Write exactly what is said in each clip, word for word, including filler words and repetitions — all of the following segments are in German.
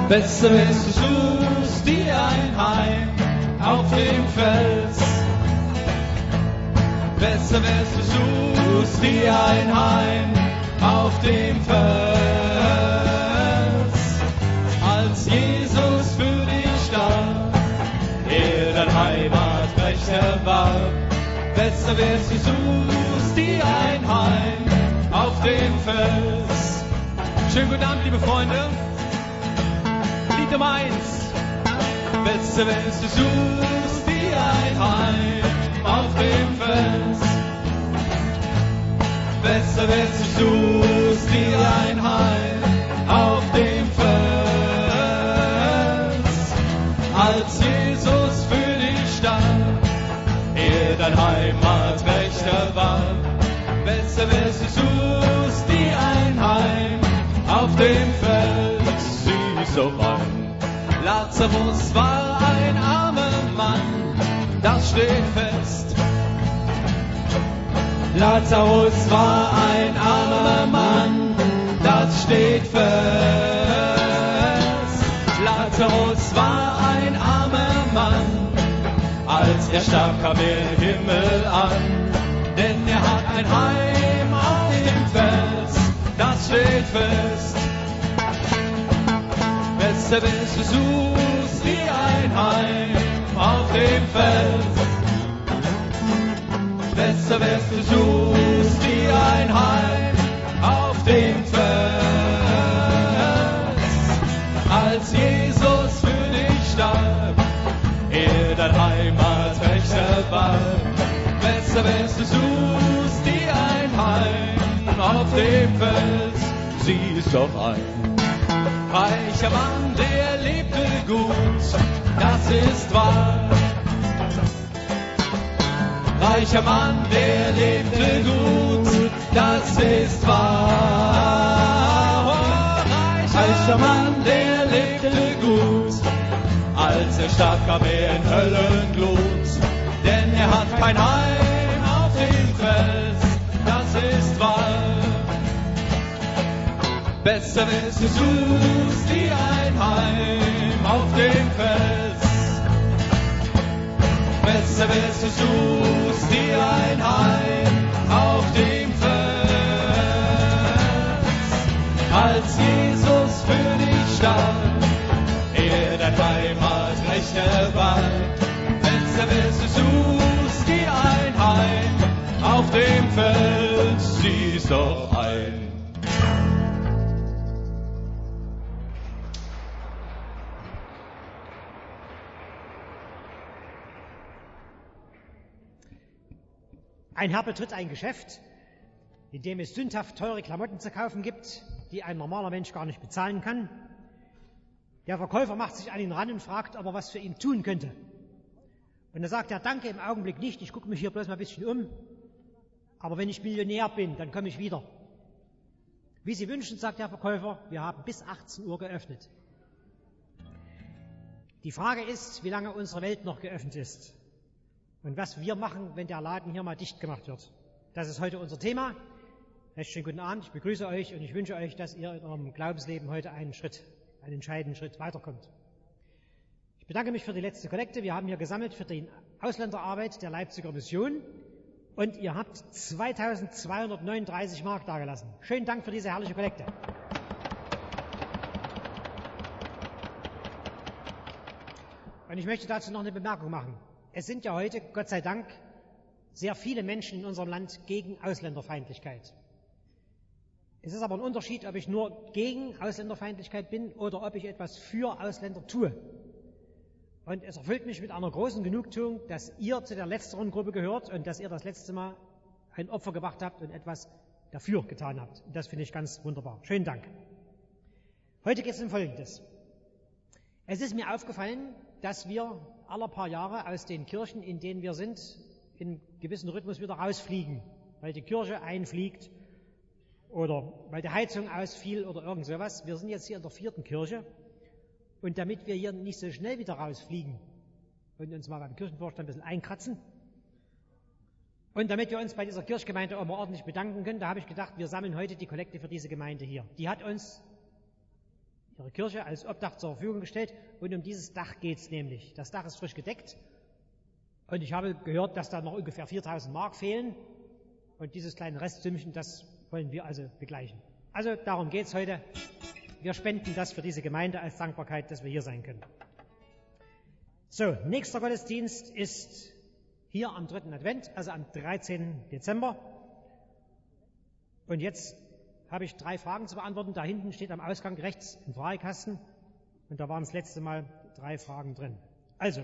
Besser ist, du suchst dir ein Heim auf dem Fels. Besser ist, du suchst dir ein Heim auf dem Fels, als Jesus für dich starb, er dein Heimatrecht war. Besser wär's, du suchst dir ein Heim auf dem Fels. Schönen guten Abend, liebe Freunde. Lied Nummer eins. Besser wär's, du suchst dir ein Heim auf dem Fels. Besser wär's, du suchst dir ein Heim auf dem Fels, als Jesus für dich starb, er dein Heimatrechter war. Besser wär's, du suchst dir ein Heim auf dem Fels. Sieh's doch ein, Lazarus war ein armer Mann, das steht fest. Lazarus war ein armer Mann, das steht fest. Lazarus war ein armer Mann, als er starb, kam er im Himmel an. Denn er hat ein Heim auf dem Fels, das steht fest. Besser bist du, suchst dir ein Heim auf dem Fels. Besser wärst du, suchst dir ein Heim auf dem Fels, als Jesus für dich starb, er dein Heimatrechter war. Besser wärst du, suchst dir ein Heim auf dem Fels. Sieh es doch ein. Reicher Mann, der lebte gut, das ist wahr. Reicher Mann, der lebte gut, das ist wahr. Oh, reicher Mann, der lebte gut, als er starb, kam er in Höllenglut. Denn er hat kein Heim auf dem Fels, das ist wahr. Besser ist, du suchst dir ein Heim auf dem Fels. Besser wär's, du suchst dir ein Heim auf dem Fels, als Jesus für dich starb, er dein Heimatrechter war. Besser wär's, du suchst dir ein Heim auf dem Fels. Sieh's doch ein. Ein Herr betritt ein Geschäft, in dem es sündhaft teure Klamotten zu kaufen gibt, die ein normaler Mensch gar nicht bezahlen kann. Der Verkäufer macht sich an ihn ran und fragt, ob er was für ihn tun könnte. Und da sagt er, danke, im Augenblick nicht, ich gucke mich hier bloß mal ein bisschen um, aber wenn ich Millionär bin, dann komme ich wieder. Wie Sie wünschen, sagt der Verkäufer, wir haben bis achtzehn Uhr geöffnet. Die Frage ist, wie lange unsere Welt noch geöffnet ist. Und was wir machen, wenn der Laden hier mal dicht gemacht wird. Das ist heute unser Thema. Recht schönen guten Abend, ich begrüße euch und ich wünsche euch, dass ihr in eurem Glaubensleben heute einen Schritt, einen entscheidenden Schritt weiterkommt. Ich bedanke mich für die letzte Kollekte. Wir haben hier gesammelt für die Ausländerarbeit der Leipziger Mission und ihr habt zweitausendzweihundertneununddreißig Mark dagelassen. Schönen Dank für diese herrliche Kollekte. Und ich möchte dazu noch eine Bemerkung machen. Es sind ja heute, Gott sei Dank, sehr viele Menschen in unserem Land gegen Ausländerfeindlichkeit. Es ist aber ein Unterschied, ob ich nur gegen Ausländerfeindlichkeit bin oder ob ich etwas für Ausländer tue. Und es erfüllt mich mit einer großen Genugtuung, dass ihr zu der letzteren Gruppe gehört und dass ihr das letzte Mal ein Opfer gebracht habt und etwas dafür getan habt. Und das finde ich ganz wunderbar. Schönen Dank. Heute geht es um Folgendes. Es ist mir aufgefallen, dass wir alle paar Jahre aus den Kirchen, in denen wir sind, in gewissem Rhythmus wieder rausfliegen, weil die Kirche einfliegt oder weil die Heizung ausfiel oder irgend sowas. Wir sind jetzt hier in der vierten Kirche und damit wir hier nicht so schnell wieder rausfliegen und uns mal beim Kirchenvorstand ein bisschen einkratzen und damit wir uns bei dieser Kirchgemeinde auch mal ordentlich bedanken können, da habe ich gedacht, wir sammeln heute die Kollekte für diese Gemeinde hier. Die hat uns ihre Kirche als Obdach zur Verfügung gestellt und um dieses Dach geht es nämlich. Das Dach ist frisch gedeckt und ich habe gehört, dass da noch ungefähr viertausend Mark fehlen und dieses kleine Restsümmchen, das wollen wir also begleichen. Also darum geht es heute. Wir spenden das für diese Gemeinde als Dankbarkeit, dass wir hier sein können. So, nächster Gottesdienst ist hier am dritten Advent, also am dreizehnten Dezember. Und jetzt habe ich drei Fragen zu beantworten. Da hinten steht am Ausgang rechts ein Fragekasten und da waren das letzte Mal drei Fragen drin. Also,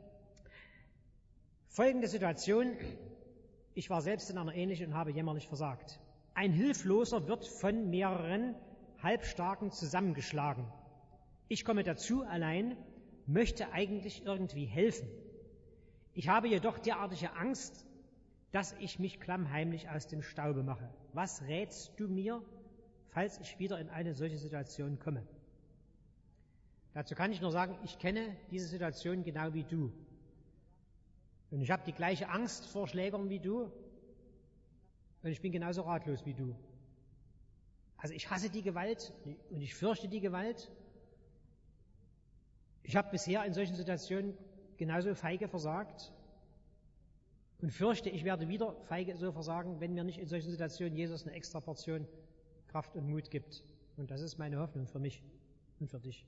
folgende Situation. Ich war selbst in einer ähnlichen und habe jämmerlich versagt. Ein Hilfloser wird von mehreren Halbstarken zusammengeschlagen. Ich komme dazu allein, möchte eigentlich irgendwie helfen. Ich habe jedoch derartige Angst, dass ich mich klammheimlich aus dem Staube mache. Was rätst du mir, falls ich wieder in eine solche Situation komme? Dazu kann ich nur sagen, ich kenne diese Situation genau wie du. Und ich habe die gleiche Angst vor Schlägern wie du. Und ich bin genauso ratlos wie du. Also ich hasse die Gewalt und ich fürchte die Gewalt. Ich habe bisher in solchen Situationen genauso feige versagt und fürchte, ich werde wieder feige so versagen, wenn mir nicht in solchen Situationen Jesus eine extra Portion Kraft und Mut gibt. Und das ist meine Hoffnung für mich und für dich.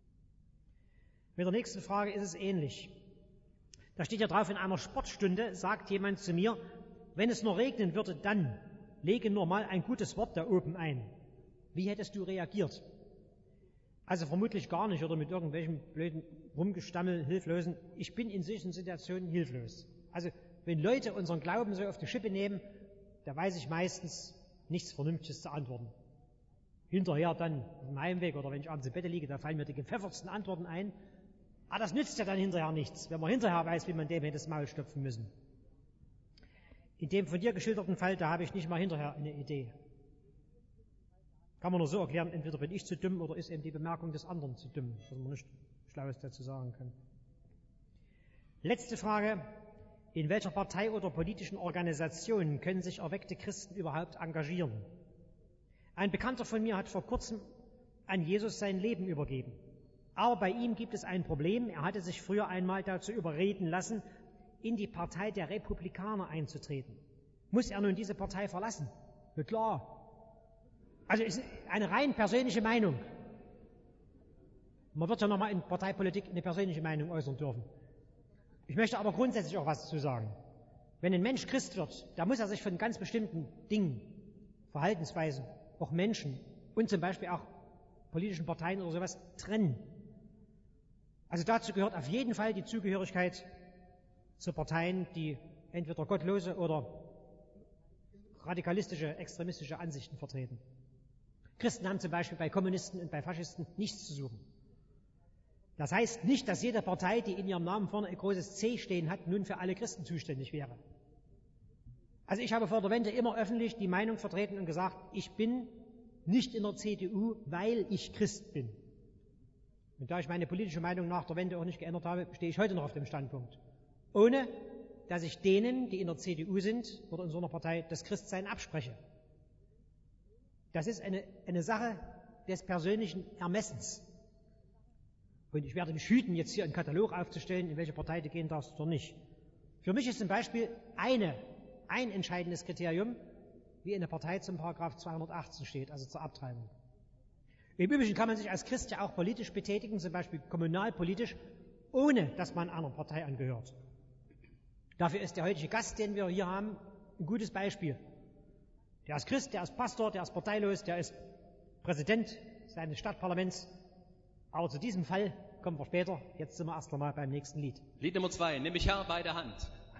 Mit der nächsten Frage ist es ähnlich. Da steht ja drauf, in einer Sportstunde sagt jemand zu mir, wenn es nur regnen würde, dann lege nur mal ein gutes Wort da oben ein. Wie hättest du reagiert? Also vermutlich gar nicht oder mit irgendwelchen blöden Rumgestammel, hilflosen. Ich bin in solchen Situationen hilflos. Also wenn Leute unseren Glauben so auf die Schippe nehmen, da weiß ich meistens nichts Vernünftiges zu antworten. Hinterher dann auf dem Heimweg oder wenn ich abends im Bett liege, da fallen mir die gepfeffertsten Antworten ein. Aber das nützt ja dann hinterher nichts, wenn man hinterher weiß, wie man dem hätte das Maul stopfen müssen. In dem von dir geschilderten Fall, da habe ich nicht mal hinterher eine Idee. Kann man nur so erklären, entweder bin ich zu dumm oder ist eben die Bemerkung des anderen zu dumm, dass man nicht Schlaues dazu sagen kann. Letzte Frage. In welcher Partei oder politischen Organisation können sich erweckte Christen überhaupt engagieren? Ein Bekannter von mir hat vor kurzem an Jesus sein Leben übergeben. Aber bei ihm gibt es ein Problem. Er hatte sich früher einmal dazu überreden lassen, in die Partei der Republikaner einzutreten. Muss er nun diese Partei verlassen? Na klar. Also ist eine rein persönliche Meinung. Man wird ja nochmal in Parteipolitik eine persönliche Meinung äußern dürfen. Ich möchte aber grundsätzlich auch was dazu sagen. Wenn ein Mensch Christ wird, da muss er sich von ganz bestimmten Dingen, Verhaltensweisen, auch Menschen und zum Beispiel auch politischen Parteien oder sowas trennen. Also dazu gehört auf jeden Fall die Zugehörigkeit zu Parteien, die entweder gottlose oder radikalistische, extremistische Ansichten vertreten. Christen haben zum Beispiel bei Kommunisten und bei Faschisten nichts zu suchen. Das heißt nicht, dass jede Partei, die in ihrem Namen vorne ein großes C stehen hat, nun für alle Christen zuständig wäre. Also ich habe vor der Wende immer öffentlich die Meinung vertreten und gesagt, ich bin nicht in der C D U, weil ich Christ bin. Und da ich meine politische Meinung nach der Wende auch nicht geändert habe, stehe ich heute noch auf dem Standpunkt. Ohne, dass ich denen, die in der C D U sind oder in so einer Partei, das Christsein abspreche. Das ist eine, eine Sache des persönlichen Ermessens. Und ich werde mich hüten, jetzt hier einen Katalog aufzustellen, in welche Partei du gehen darfst oder nicht. Für mich ist zum Beispiel eine, ein entscheidendes Kriterium, wie eine Partei zum Paragraph zweihundertachtzehn steht, also zur Abtreibung. Im Übrigen kann man sich als Christ ja auch politisch betätigen, zum Beispiel kommunalpolitisch, ohne dass man einer Partei angehört. Dafür ist der heutige Gast, den wir hier haben, ein gutes Beispiel. Der ist Christ, der ist Pastor, der ist parteilos, der ist Präsident seines Stadtparlaments. Aber zu diesem Fall kommen wir später. Jetzt sind wir erst einmal beim nächsten Lied. Lied Nummer zwei, nimm mich Herr bei der Hand.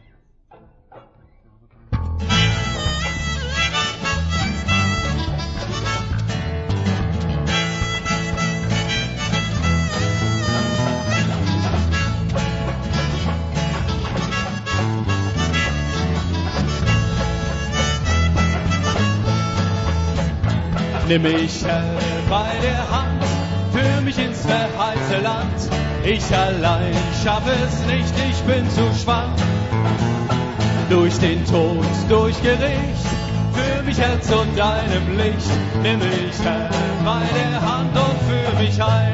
Nimm mich Herr bei der Hand, führ mich ins verheißene Land. Ich allein schaffe es nicht, ich bin zu schwach. Durch den Tod, durch Gericht, Führ mich, Herr, zu deinem Licht. Nimm mich, Herr, bei der Hand und führ mich ein.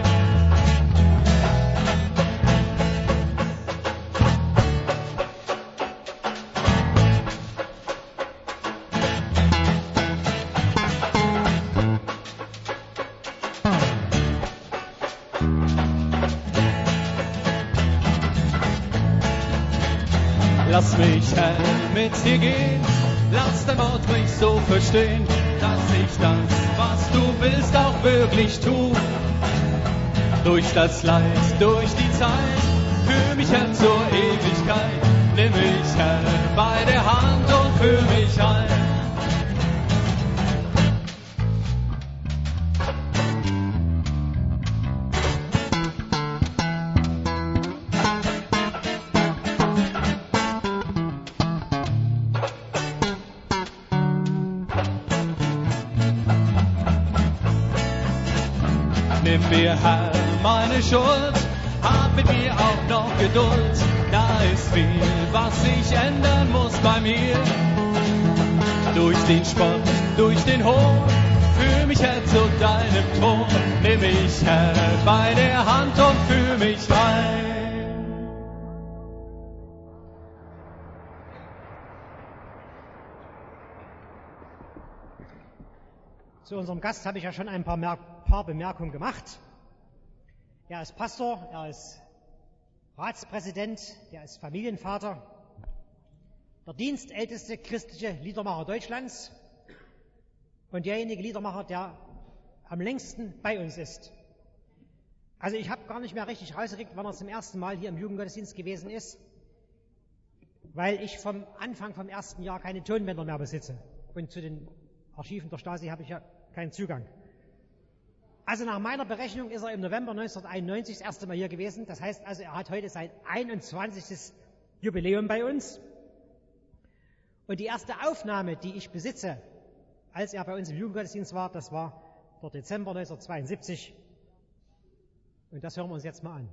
Lass mich, Herr, mit dir gehen, lass dein Wort mich so verstehen, dass ich das, was du willst, auch wirklich tu. Durch das Leid, durch die Zeit, führ mich, Herr, zur Ewigkeit. Nimm mich, Herr, bei der Hand und führ mich ein. Nimm mir, Herr, meine Schuld, hab mit mir auch noch Geduld. Da ist viel, was sich ändern muss bei mir. Durch den Spott, durch den Hohn, führ mich, Herr, zu deinem Thron. Nimm mich, Herr, bei der Hand und führ mich ein. Zu unserem Gast habe ich ja schon ein paar, Mer- paar Bemerkungen gemacht. Er ist Pastor, er ist Ratspräsident, er ist Familienvater, der dienstälteste christliche Liedermacher Deutschlands und derjenige Liedermacher, der am längsten bei uns ist. Also ich habe gar nicht mehr richtig rausgekriegt, wann er zum ersten Mal hier im Jugendgottesdienst gewesen ist, weil ich vom Anfang vom ersten Jahr keine Tonbänder mehr besitze. Und zu den Archiven der Stasi habe ich ja keinen Zugang. Also nach meiner Berechnung ist er im November neunzehnhunderteinundneunzig das erste Mal hier gewesen. Das heißt also, er hat heute sein einundzwanzigstes Jubiläum bei uns. Und die erste Aufnahme, die ich besitze, als er bei uns im Jugendgottesdienst war, das war der Dezember neunzehnhundertzweiundsiebzig. Und das hören wir uns jetzt mal an.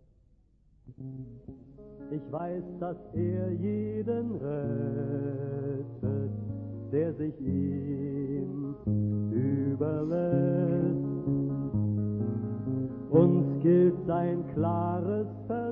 Ich weiß, dass er jeden rettet, der sich ihm überlässt. Uns gilt sein klares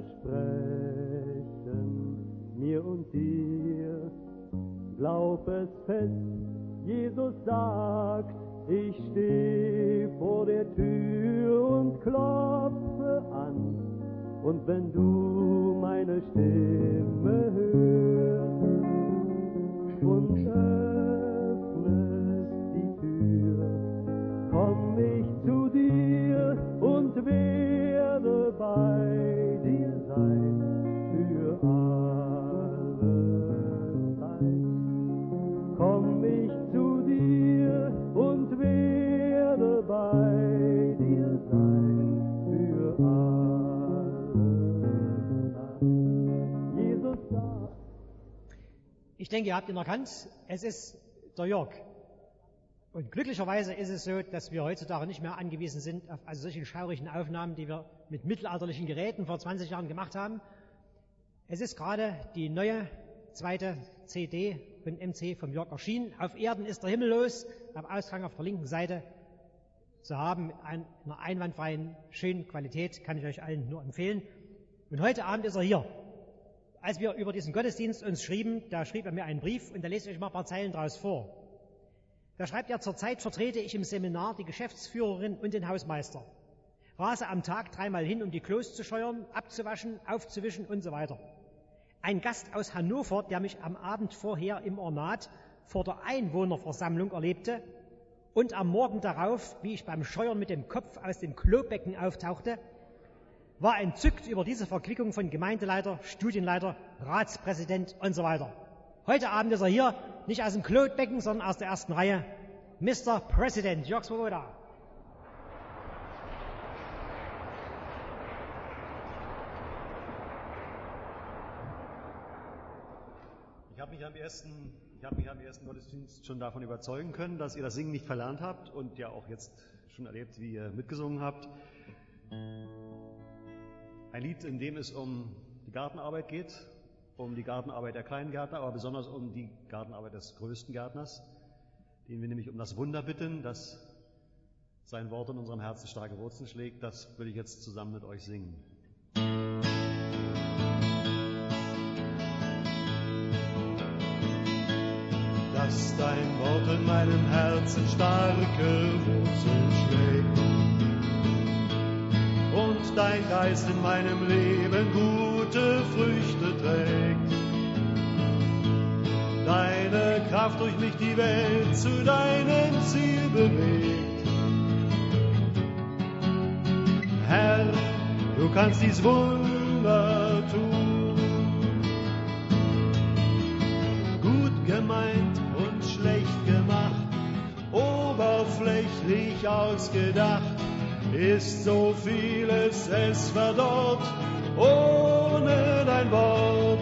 Versprechen, mir und dir. Glaub es fest, Jesus sagt, ich steh vor der Tür und klopfe an. Und wenn du meine Stimme hörst und öffnest die Tür, komm ich zu dir und werde bei dir sein für alle Zeit. Komm ich zu dir und werde bei dir sein für alle Zeit. Jesus sagt. Ich denke, ihr habt ihn erkannt. Es ist der Jörg. Und glücklicherweise ist es so, dass wir heutzutage nicht mehr angewiesen sind auf also solche schaurigen Aufnahmen, die wir mit mittelalterlichen Geräten vor zwanzig Jahren gemacht haben. Es ist gerade die neue zweite C D von M C vom Jörg erschienen. Auf Erden ist der Himmel los, am Ausgang auf der linken Seite zu haben, in einer einwandfreien, schönen Qualität, kann ich euch allen nur empfehlen. Und heute Abend ist er hier. Als wir über diesen Gottesdienst uns schrieben, da schrieb er mir einen Brief und da lese ich euch mal ein paar Zeilen draus vor. Da schreibt er, zurzeit vertrete ich im Seminar die Geschäftsführerin und den Hausmeister. Rase am Tag dreimal hin, um die Klos zu scheuern, abzuwaschen, aufzuwischen und so weiter. Ein Gast aus Hannover, der mich am Abend vorher im Ornat vor der Einwohnerversammlung erlebte und am Morgen darauf, wie ich beim Scheuern mit dem Kopf aus dem Klobecken auftauchte, war entzückt über diese Verquickung von Gemeindeleiter, Studienleiter, Ratspräsident und so weiter. Heute Abend ist er hier, nicht aus dem Klobecken, sondern aus der ersten Reihe, Mister President Jörg Swoboda. Ich habe mich am ersten, ich habe mich am ersten Gottesdienst schon davon überzeugen können, dass ihr das Singen nicht verlernt habt und ja auch jetzt schon erlebt, wie ihr mitgesungen habt. Ein Lied, in dem es um die Gartenarbeit geht, um die Gartenarbeit der kleinen Gärtner, aber besonders um die Gartenarbeit des größten Gärtners. den wir nämlich um das Wunder bitten, dass sein Wort in unserem Herzen starke Wurzeln schlägt. Das will ich jetzt zusammen mit euch singen. Dass dein Wort in meinem Herzen starke Wurzeln schlägt und dein Geist in meinem Leben gute Früchte trägt. Deine Kraft durch mich die Welt zu deinem Ziel bewegt. Herr, du kannst dies Wunder tun. Gut gemeint und schlecht gemacht, oberflächlich ausgedacht, ist so vieles es verdorrt, ohne dein Wort.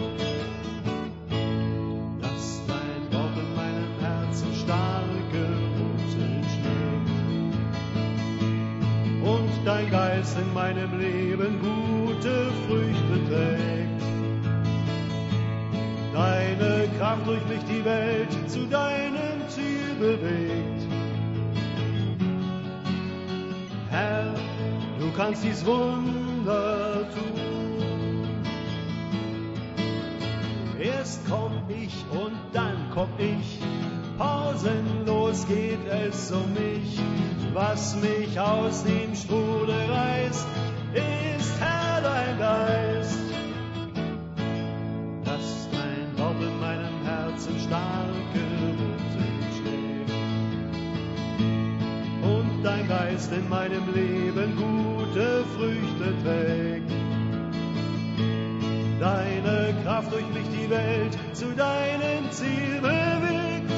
Dass dein Wort in meinem Herzen starke Wurzeln schlägt und dein Geist in meinem Leben gute Früchte trägt. Deine Kraft durch mich die Welt zu deinem Ziel bewegt. Herr, du kannst dies Wunder tun. Erst komm ich und dann komm ich, pausenlos geht es um mich. Was mich aus dem Strudel reißt, ist Herr dein Geist. Dass dein Wort in meinem Herzen starke Wurzeln schlägt und dein Geist in meinem Leben gute Früchte trägt. Deine Kraft durch mich die Welt zu deinem Ziel bewegt.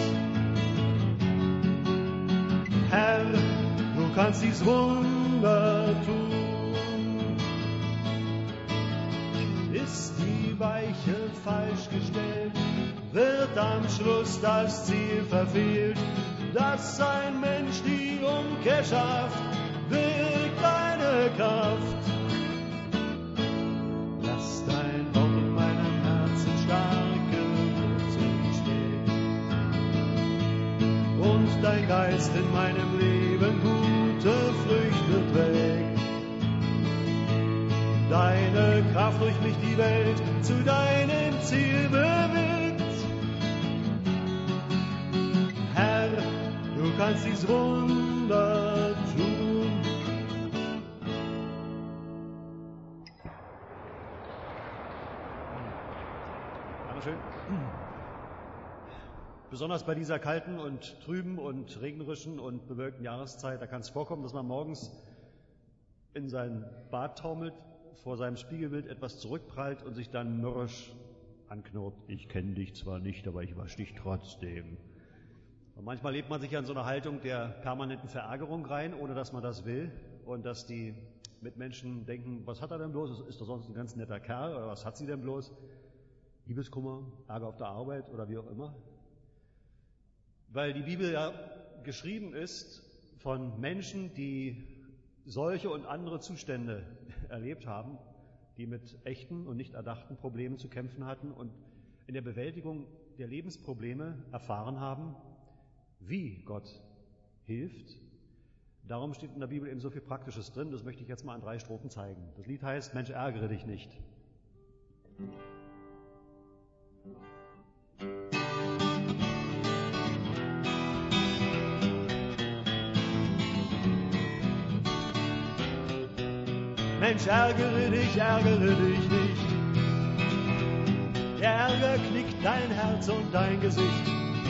Herr, du kannst dies Wunder tun. Ist die Weiche falsch gestellt, wird am Schluss das Ziel verfehlt. Dass ein Mensch die Umkehr schafft, wirkt deine Kraft. Lass dein Wort in meinem Herzen starke Wurzeln schlägt und dein Geist in meinem Leben gute Früchte trägt. Deine Kraft durch mich die Welt zu deinem Ziel bewegt. Herr, du kannst dies Wunder tun. Dankeschön. Besonders bei dieser kalten und trüben und regnerischen und bewölkten Jahreszeit, da kann es vorkommen, dass man morgens in sein Bad taumelt, vor seinem Spiegelbild etwas zurückprallt und sich dann mürrisch anknurrt. Ich kenne dich zwar nicht, aber ich wasche dich trotzdem. Und manchmal lebt man sich ja in so einer Haltung der permanenten Verärgerung rein, ohne dass man das will. Und dass die Mitmenschen denken, was hat er denn bloß? Ist doch sonst ein ganz netter Kerl, oder was hat sie denn bloß? Liebeskummer, Ärger auf der Arbeit oder wie auch immer. Weil die Bibel ja geschrieben ist von Menschen, die solche und andere Zustände erlebt haben, die mit echten und nicht erdachten Problemen zu kämpfen hatten und in der Bewältigung der Lebensprobleme erfahren haben, wie Gott hilft. Darum steht in der Bibel eben so viel Praktisches drin, das möchte ich jetzt mal an drei Strophen zeigen. Das Lied heißt, Mensch, ärgere dich nicht. Mensch, ärgere dich, ärgere dich nicht. Der Ärger knickt dein Herz und dein Gesicht.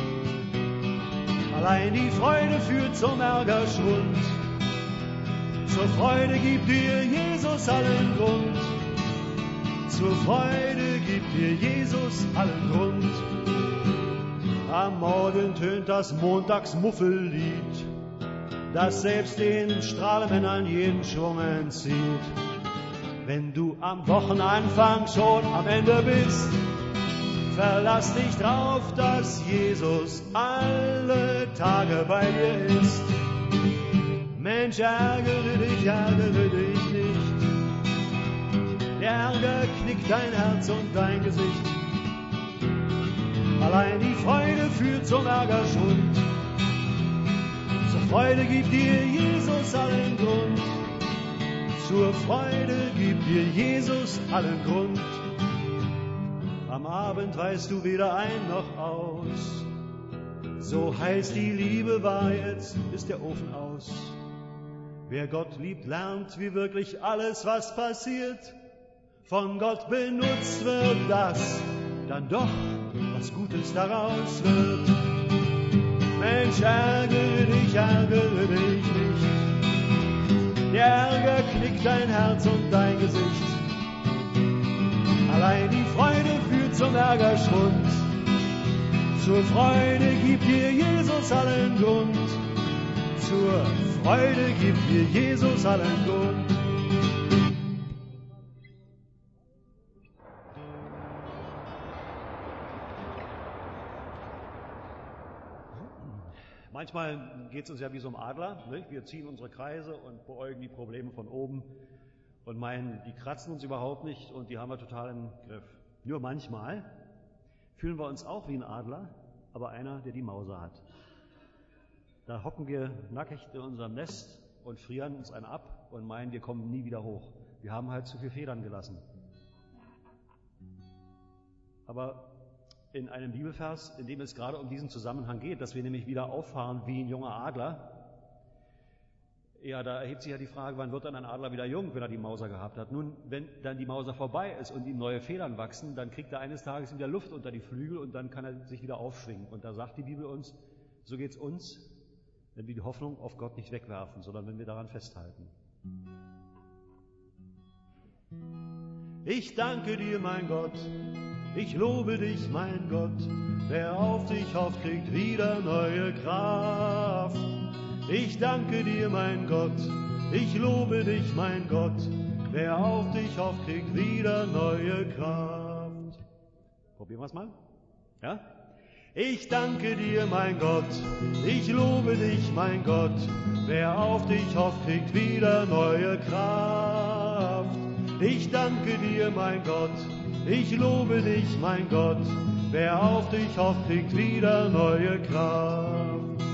Allein die Freude führt zum Ärgerschwund. Zur Freude gibt dir Jesus allen Grund. Zur Freude gibt dir Jesus allen Grund. Am Morgen tönt das Montagsmuffellied, das selbst den Strahlemännern jeden Schwung entzieht. Wenn du am Wochenanfang schon am Ende bist, verlass dich drauf, dass Jesus alle Tage bei dir ist. Mensch, ärgere dich, ärgere dich nicht. Der Ärger knickt dein Herz und dein Gesicht. Allein die Freude führt zum Ärgerschwund. Freude gibt dir Jesus allen Grund. Zur Freude gibt dir Jesus allen Grund. Am Abend weißt du weder ein noch aus. So heißt die Liebe wahr, jetzt ist der Ofen aus. Wer Gott liebt, lernt, wie wirklich alles, was passiert, von Gott benutzt wird, das dann doch was Gutes daraus wird. Mensch, ärgere dich, ärgere dich nicht. Der Ärger knickt dein Herz und dein Gesicht. Allein die Freude führt zum Ärgerschwund. Zur Freude gibt dir Jesus allen Grund. Zur Freude gibt dir Jesus allen Grund. Manchmal geht es uns ja wie so ein Adler, nicht? Wir ziehen unsere Kreise und beäugen die Probleme von oben und meinen, die kratzen uns überhaupt nicht und die haben wir total im Griff. Nur manchmal fühlen wir uns auch wie ein Adler, aber einer, der die Mauser hat. Da hocken wir nackig in unserem Nest und frieren uns einen ab und meinen, wir kommen nie wieder hoch. Wir haben halt zu viel Federn gelassen. Aber in einem Bibelvers, in dem es gerade um diesen Zusammenhang geht, dass wir nämlich wieder auffahren wie ein junger Adler, ja, da erhebt sich ja die Frage, wann wird dann ein Adler wieder jung, wenn er die Mauser gehabt hat? Nun, wenn dann die Mauser vorbei ist und ihm neue Federn wachsen, dann kriegt er eines Tages wieder Luft unter die Flügel und dann kann er sich wieder aufschwingen. Und da sagt die Bibel uns, so geht's uns, wenn wir die Hoffnung auf Gott nicht wegwerfen, sondern wenn wir daran festhalten. Ich danke dir, mein Gott, ich lobe dich, mein Gott, wer auf dich hofft, kriegt wieder neue Kraft. Ich danke dir, mein Gott, ich lobe dich, mein Gott, wer auf dich hofft, kriegt wieder neue Kraft. Probieren wir es mal? Ja? Ich danke dir, mein Gott, ich lobe dich, mein Gott, wer auf dich hofft, kriegt wieder neue Kraft. Ich danke dir, mein Gott, ich lobe dich, mein Gott, wer auf dich hofft, kriegt wieder neue Kraft.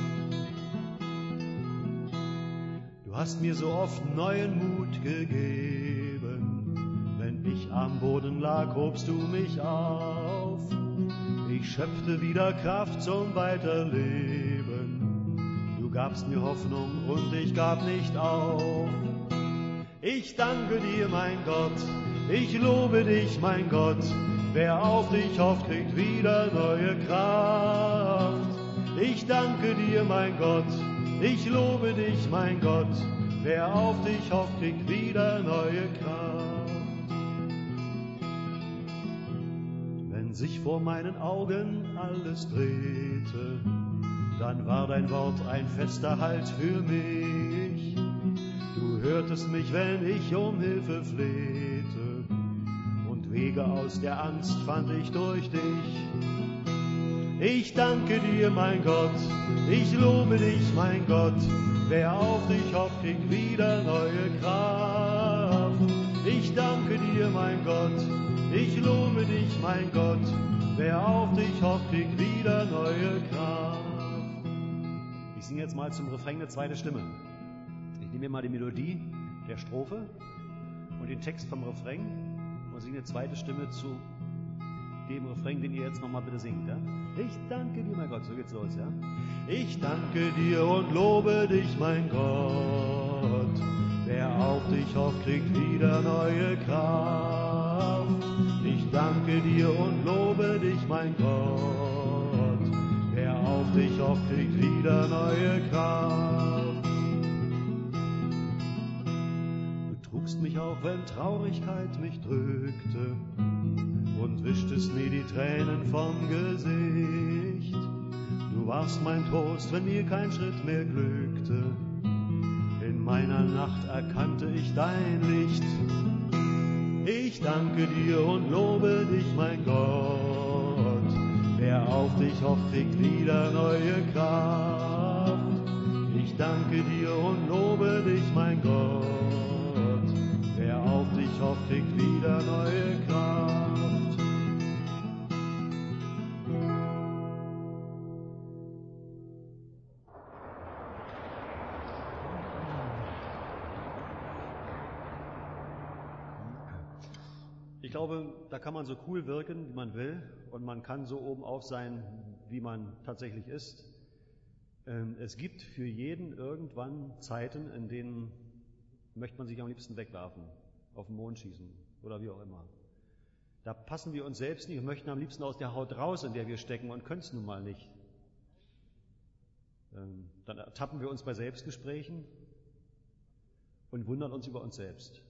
Du hast mir so oft neuen Mut gegeben, wenn ich am Boden lag, hobst du mich auf. Ich schöpfte wieder Kraft zum Weiterleben, du gabst mir Hoffnung und ich gab nicht auf. Ich danke dir, mein Gott, ich lobe dich, mein Gott, wer auf dich hofft, kriegt wieder neue Kraft. Ich danke dir, mein Gott, ich lobe dich, mein Gott, wer auf dich hofft, kriegt wieder neue Kraft. Wenn sich vor meinen Augen alles drehte, dann war dein Wort ein fester Halt für mich. Du hörtest mich, wenn ich um Hilfe flehte, und Wege aus der Angst fand ich durch dich. Ich danke dir, mein Gott, ich lobe dich, mein Gott, wer auf dich hofft, kriegt wieder neue Kraft. Ich danke dir, mein Gott, ich lobe dich, mein Gott, wer auf dich hofft, kriegt wieder neue Kraft. Ich singe jetzt mal zum Refrain eine zweite Stimme. Ich nehme mir mal die Melodie der Strophe und den Text vom Refrain und singe eine zweite Stimme zu dem Refrain, den ihr jetzt nochmal bitte singt. Ja? Ich danke dir, mein Gott, so geht's los. Ja? Ich danke dir und lobe dich, mein Gott, wer auf dich hofft, kriegt wieder neue Kraft. Ich danke dir und lobe dich, mein Gott, wer auf dich hofft, kriegt wieder neue Kraft. Du trugst mich auch, wenn Traurigkeit mich drückte, und wischtest mir die Tränen vom Gesicht. Du warst mein Trost, wenn mir kein Schritt mehr glückte. In meiner Nacht erkannte ich dein Licht. Ich danke dir und lobe dich, mein Gott. Wer auf dich hofft, kriegt wieder neue Kraft. Ich danke dir und lobe dich, mein Gott. Wer auf dich hofft, kriegt wieder neue Kraft. ich glaube, da kann man so cool wirken, wie man will, und man kann so oben auf sein, wie man tatsächlich ist. Es gibt für jeden irgendwann Zeiten, in denen möchte man sich am liebsten wegwerfen, auf den Mond schießen oder wie auch immer. Da passen wir uns selbst nicht und möchten am liebsten aus der Haut raus, in der wir stecken, und können es nun mal nicht. Dann ertappen wir uns bei Selbstgesprächen und wundern uns über uns selbst.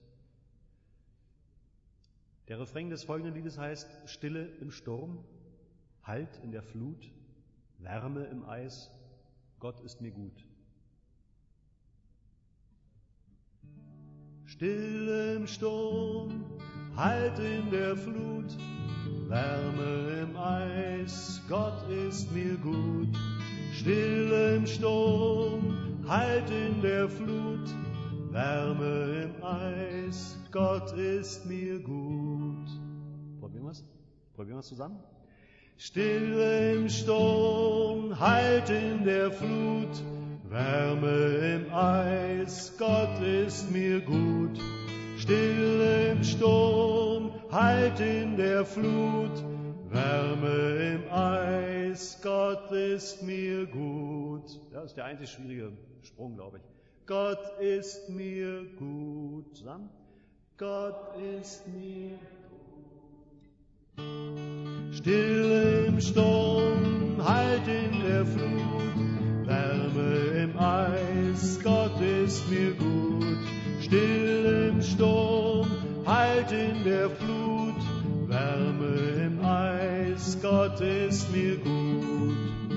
Der Refrain des folgenden Liedes heißt: Stille im Sturm, Halt in der Flut, Wärme im Eis, Gott ist mir gut. Stille im Sturm, Halt in der Flut, Wärme im Eis, Gott ist mir gut. Stille im Sturm, Halt in der Flut, Wärme im Eis, Gott ist mir gut. Probieren wir es? Probieren wir es zusammen? Stille im Sturm, Halt in der Flut, Wärme im Eis, Gott ist mir gut. Stille im Sturm, Halt in der Flut, Wärme im Eis, Gott ist mir gut. Ja, das ist der einzig schwierige Sprung, glaube ich. Gott ist mir gut. Zusammen? Gott ist mir gut. Stille im Sturm, Halt in der Flut, Wärme im Eis, Gott ist mir gut. Stille im Sturm, Halt in der Flut, Wärme im Eis, Gott ist mir gut.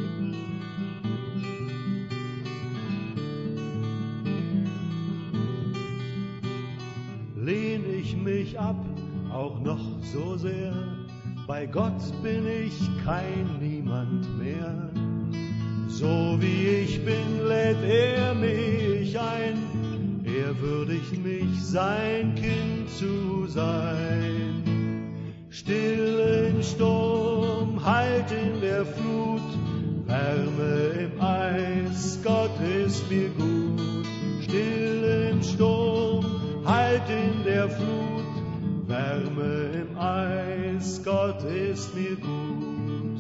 Lehn ich mich ab, auch noch so sehr, bei Gott bin ich kein Niemand mehr. So wie ich bin, lädt er mich ein, er würdigt mich, sein Kind zu sein. Still im Sturm, Halt in der Flut, Wärme im Eis, Gott ist mir gut. Still im Sturm, Halt in der Flut, Wärme im Eis, Gott ist mir gut.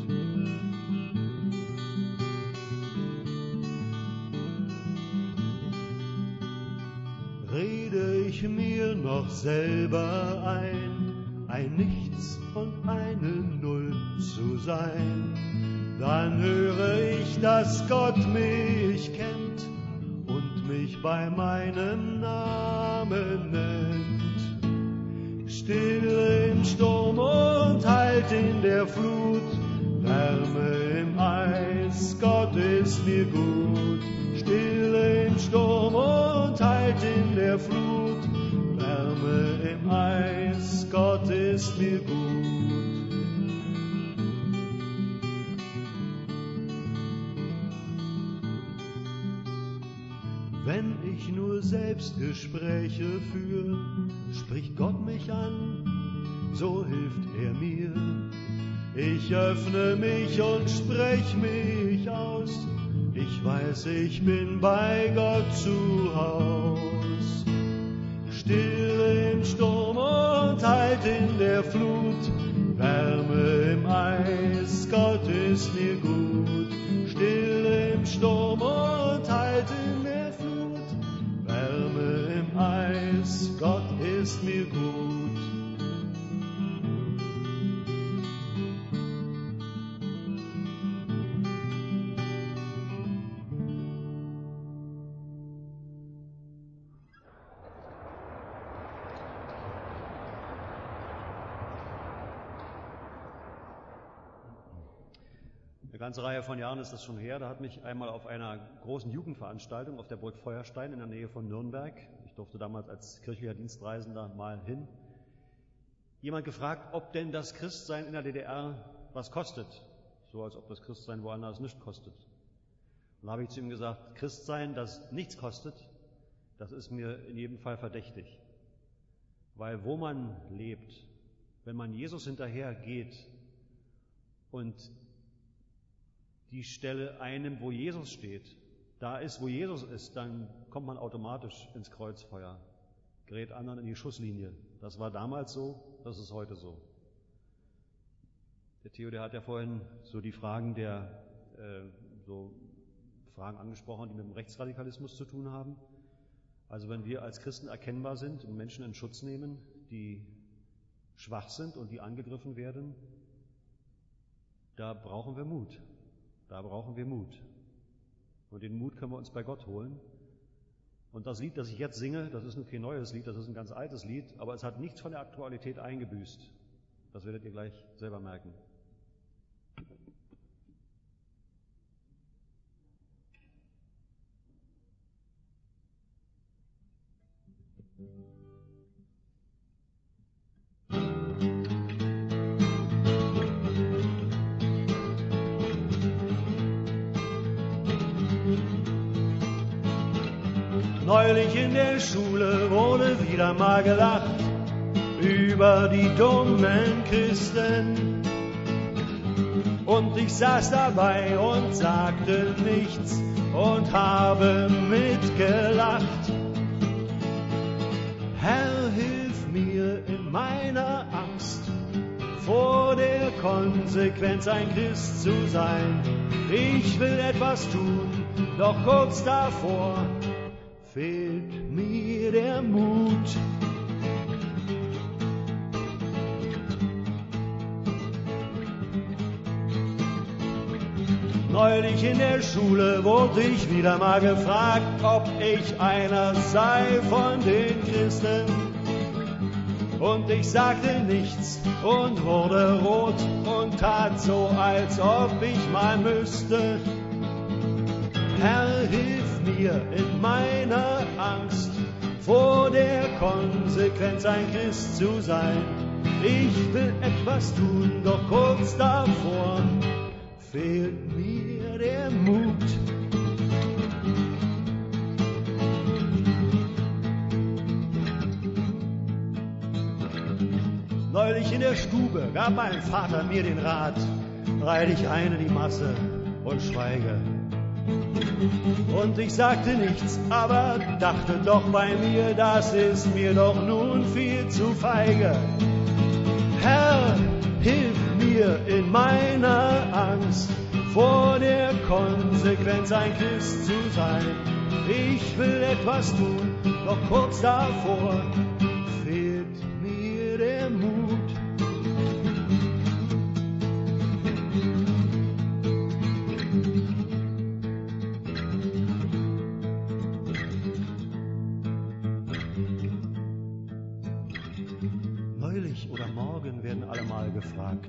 Rede ich mir noch selber ein, ein Nichts und eine Null zu sein, dann höre ich, dass Gott mich kennt und mich bei meinem Namen nennt. Still im Sturm und Halt in der Flut, Wärme im Eis, Gott ist mir gut. Still im Sturm und Halt in der Flut, Wärme im Eis, Gott ist mir gut. Wenn ich nur Selbstgespräche führe, spricht Gott mich an, so hilft er mir. Ich öffne mich und sprech mich aus, ich weiß, ich bin bei Gott zu Haus. Still im Sturm und Halt in der Flut, Wärme im Eis, Gott ist mir gut. Still im Sturm und Halt in der Flut, Wärme im Eis, Gott ist mir gut. Eine ganze Reihe von Jahren ist das schon her, da hat mich einmal auf einer großen Jugendveranstaltung auf der Burg Feuerstein in der Nähe von Nürnberg, ich durfte damals als kirchlicher Dienstreisender mal hin, jemand gefragt, ob denn das Christsein in der D D R was kostet, so als ob das Christsein woanders nichts kostet. Und da habe ich zu ihm gesagt, Christsein, das nichts kostet, das ist mir in jedem Fall verdächtig, weil wo man lebt, wenn man Jesus hinterher geht und die Stelle einnimmt, wo Jesus steht, da ist, wo Jesus ist, dann kommt man automatisch ins Kreuzfeuer, gerät anderen in die Schusslinie. Das war damals so, Das ist heute so. Der Theo, der hat ja vorhin so die Fragen der, äh, so Fragen angesprochen, die mit dem Rechtsradikalismus zu tun haben. Also wenn wir als Christen erkennbar sind und Menschen in Schutz nehmen, die schwach sind und die angegriffen werden, da brauchen wir Mut. Da brauchen wir Mut. Und den Mut können wir uns bei Gott holen. Und das Lied, das ich jetzt singe, das ist nun kein neues Lied, das ist ein ganz altes Lied, aber es hat nichts von der Aktualität eingebüßt. Das werdet ihr gleich selber merken. Neulich in der Schule wurde wieder mal gelacht über die dummen Christen. Und ich saß dabei und sagte nichts und habe mitgelacht. Herr, hilf mir in meiner Angst, vor der Konsequenz ein Christ zu sein. Ich will etwas tun, doch kurz davor fehlt mir der Mut. Neulich in der Schule wurde ich wieder mal gefragt, ob ich einer sei von den Christen. Und ich sagte nichts und wurde rot und tat so, als ob ich mal müsste. Herr, hilf mir in meiner Angst, vor der Konsequenz ein Christ zu sein. Ich will etwas tun, doch kurz davor fehlt mir der Mut. Neulich in der Stube gab mein Vater mir den Rat, reih dich ein in die Masse und schweige. Und ich sagte nichts, aber dachte doch bei mir, das ist mir doch nun viel zu feige. Herr, hilf mir in meiner Angst, vor der Konsequenz ein Christ zu sein. Ich will etwas tun, doch kurz davor fehlt mir der Mut. Oder morgen werden alle mal gefragt,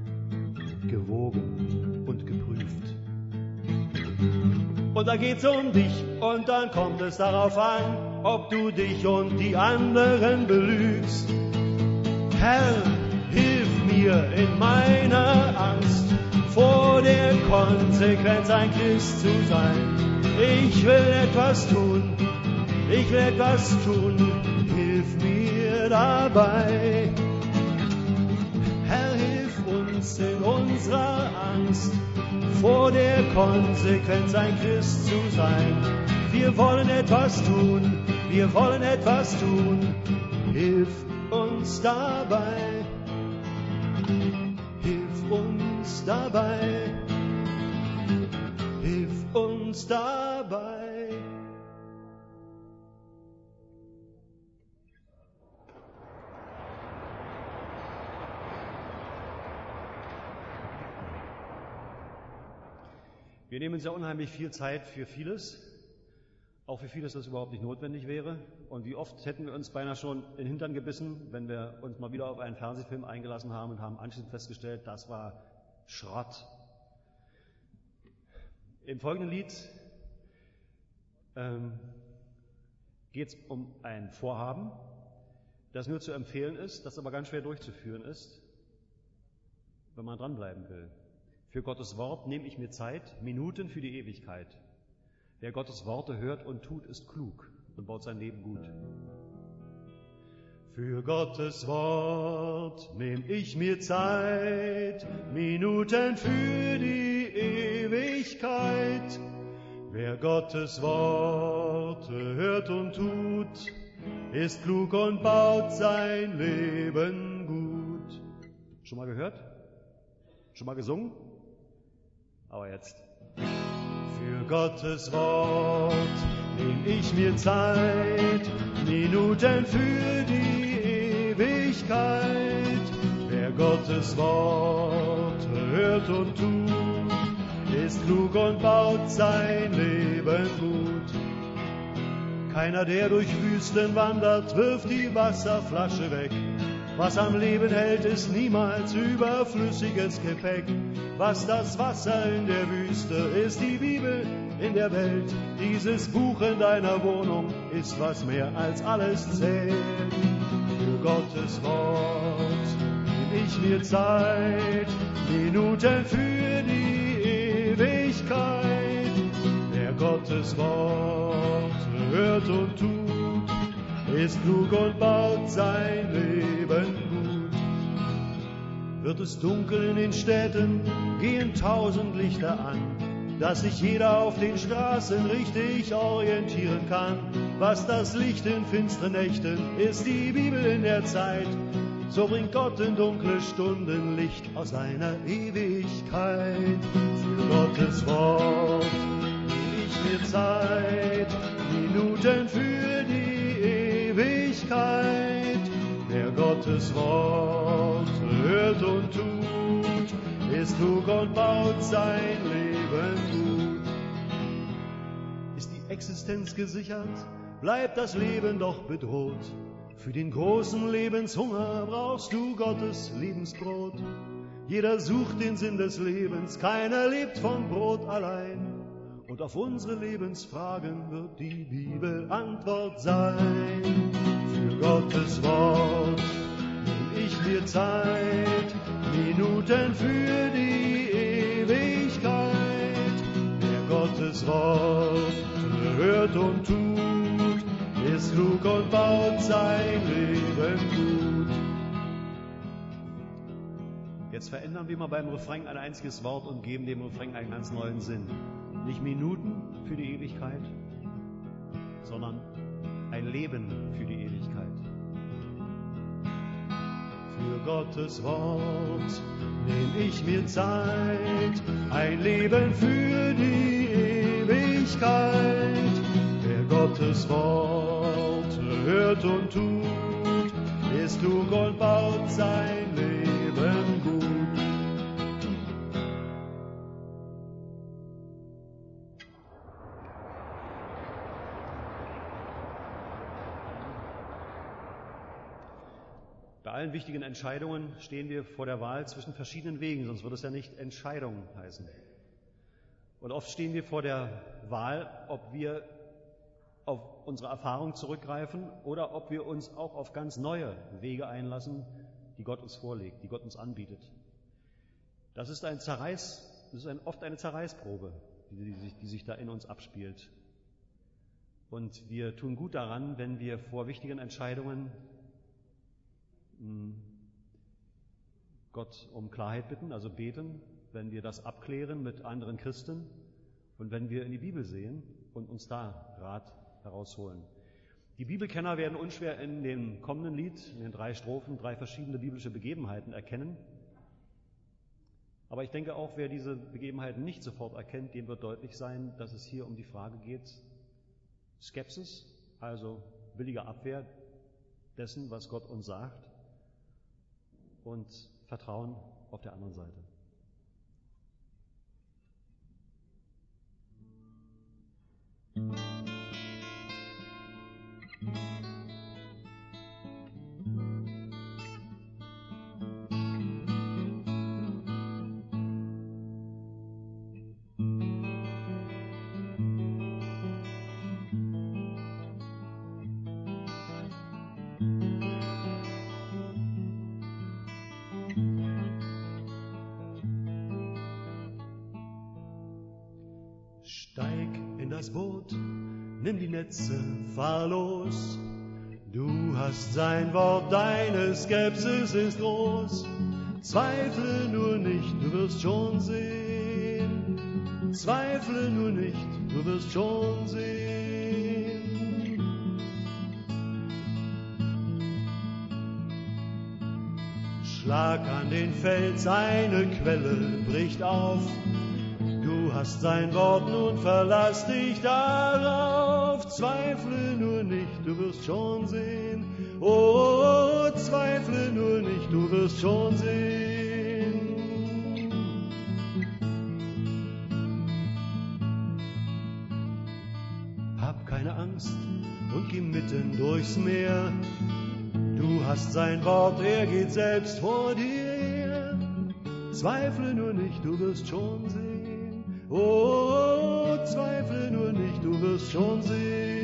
gewogen und geprüft. Und da geht's um dich und dann kommt es darauf an, ob du dich und die anderen belügst. Herr, hilf mir in meiner Angst, vor der Konsequenz ein Christ zu sein. Ich will etwas tun, ich will etwas tun, hilf mir dabei. Herr, hilf uns in unserer Angst, vor der Konsequenz ein Christ zu sein. Wir wollen etwas tun, wir wollen etwas tun, hilf uns dabei. Hilf uns dabei, hilf uns dabei. Wir nehmen sehr unheimlich viel Zeit für vieles, auch für vieles, das überhaupt nicht notwendig wäre. Und wie oft hätten wir uns beinahe schon in den Hintern gebissen, wenn wir uns mal wieder auf einen Fernsehfilm eingelassen haben und haben anschließend festgestellt, das war Schrott. Im folgenden Lied ähm, geht es um ein Vorhaben, das nur zu empfehlen ist, das aber ganz schwer durchzuführen ist, wenn man dranbleiben will. Für Gottes Wort nehme ich mir Zeit, Minuten für die Ewigkeit. Wer Gottes Worte hört und tut, ist klug und baut sein Leben gut. Für Gottes Wort nehme ich mir Zeit, Minuten für die Ewigkeit. Wer Gottes Worte hört und tut, ist klug und baut sein Leben gut. Schon mal gehört? Schon mal gesungen? Aber jetzt. Für Gottes Wort nehm ich mir Zeit, Minuten für die Ewigkeit. Wer Gottes Wort hört und tut, ist klug und baut sein Leben gut. Keiner, der durch Wüsten wandert, wirft die Wasserflasche weg. Was am Leben hält, ist niemals überflüssiges Gepäck. Was das Wasser in der Wüste ist, die Bibel in der Welt. Dieses Buch in deiner Wohnung ist, was mehr als alles zählt. Für Gottes Wort nehm ich mir Zeit, Minuten für die Ewigkeit. Wer Gottes Wort hört und tut, ist klug und baut sein Leben gut. Wird es dunkel in den Städten, gehen tausend Lichter an, dass sich jeder auf den Straßen richtig orientieren kann. Was das Licht in finsteren Nächten ist, die Bibel in der Zeit. So bringt Gott in dunkle Stunden Licht aus seiner Ewigkeit. Für Gottes Wort nehm ich mir Zeit, Minuten für die Ewigkeit. Wer Gottes Wort hört und tut, ist klug und baut sein Leben gut. Ist die Existenz gesichert, bleibt das Leben doch bedroht. Für den großen Lebenshunger brauchst du Gottes Lebensbrot. Jeder sucht den Sinn des Lebens, keiner lebt vom Brot allein. Und auf unsere Lebensfragen wird die Bibel Antwort sein. Für Gottes Wort nehm ich mir Zeit, Minuten für die Ewigkeit. Wer Gottes Wort hört und tut, ist klug und baut sein Leben gut. Jetzt verändern wir mal beim Refrain ein einziges Wort und geben dem Refrain einen ganz neuen Sinn. Nicht Minuten für die Ewigkeit, sondern ein Leben für die Ewigkeit. Für Gottes Wort nehm ich mir Zeit, ein Leben für die Ewigkeit. Wer Gottes Wort hört und tut, ist klug und baut sein Leben gut. Bei allen wichtigen Entscheidungen stehen wir vor der Wahl zwischen verschiedenen Wegen, sonst würde es ja nicht Entscheidung heißen. Und oft stehen wir vor der Wahl, ob wir auf unsere Erfahrung zurückgreifen oder ob wir uns auch auf ganz neue Wege einlassen, die Gott uns vorlegt, die Gott uns anbietet. Das ist ein Zerreiß, das ist ein, oft eine Zerreißprobe, die, die, sich, die sich da in uns abspielt. Und wir tun gut daran, wenn wir vor wichtigen Entscheidungen Gott um Klarheit bitten, also beten, wenn wir das abklären mit anderen Christen und wenn wir in die Bibel sehen und uns da Rat herausholen. Die Bibelkenner werden unschwer in dem kommenden Lied, in den drei Strophen, drei verschiedene biblische Begebenheiten erkennen. Aber ich denke auch, wer diese Begebenheiten nicht sofort erkennt, dem wird deutlich sein, dass es hier um die Frage geht, Skepsis, also billige Abwehr dessen, was Gott uns sagt, und Vertrauen auf der anderen Seite. Steig in das Boot, nimm die Netze, fahr los. Du hast sein Wort, deine Skepsis ist groß. Zweifle nur nicht, du wirst schon sehen. Zweifle nur nicht, du wirst schon sehen. Schlag an den Fels, eine Quelle bricht auf. Du hast sein Wort, nun verlass dich darauf. Zweifle nur nicht, du wirst schon sehen. Oh, zweifle nur nicht, du wirst schon sehen. Hab keine Angst und geh mitten durchs Meer. Du hast sein Wort, er geht selbst vor dir. Zweifle nur nicht, du wirst schon sehen. Oh, zweifle nur nicht, du wirst schon sehen.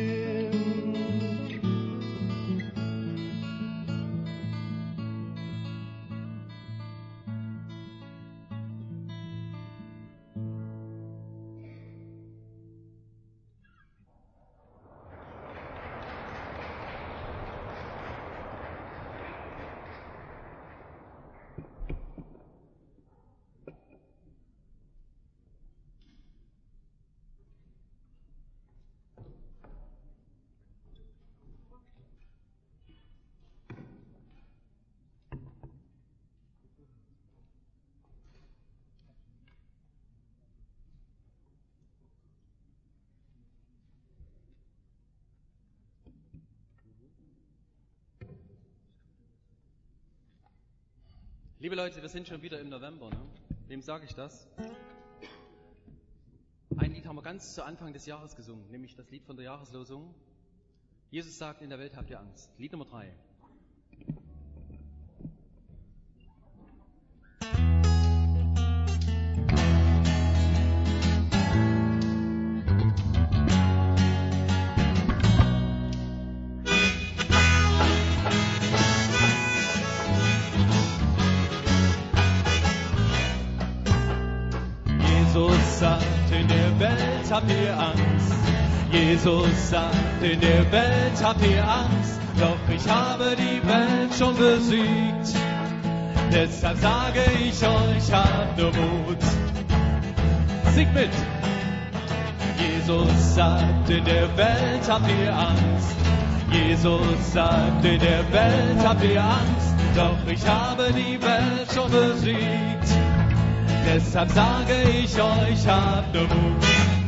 Liebe Leute, wir sind schon wieder im November. Ne? Wem sage ich das? Ein Lied haben wir ganz zu Anfang des Jahres gesungen, nämlich das Lied von der Jahreslosung. Jesus sagt, in der Welt habt ihr Angst. Lied Nummer drei. Jesus sagt, in der Welt habt ihr Angst. Jesus sagt, in der Welt habt ihr Angst. Doch ich habe die Welt schon besiegt. Deshalb sage ich euch, habt nur Mut. Singt mit! Jesus sagt, in der Welt habt ihr Angst. Jesus sagt, in der Welt habt ihr Angst. Doch ich habe die Welt schon besiegt. Deshalb sage ich euch, habt nur Mut.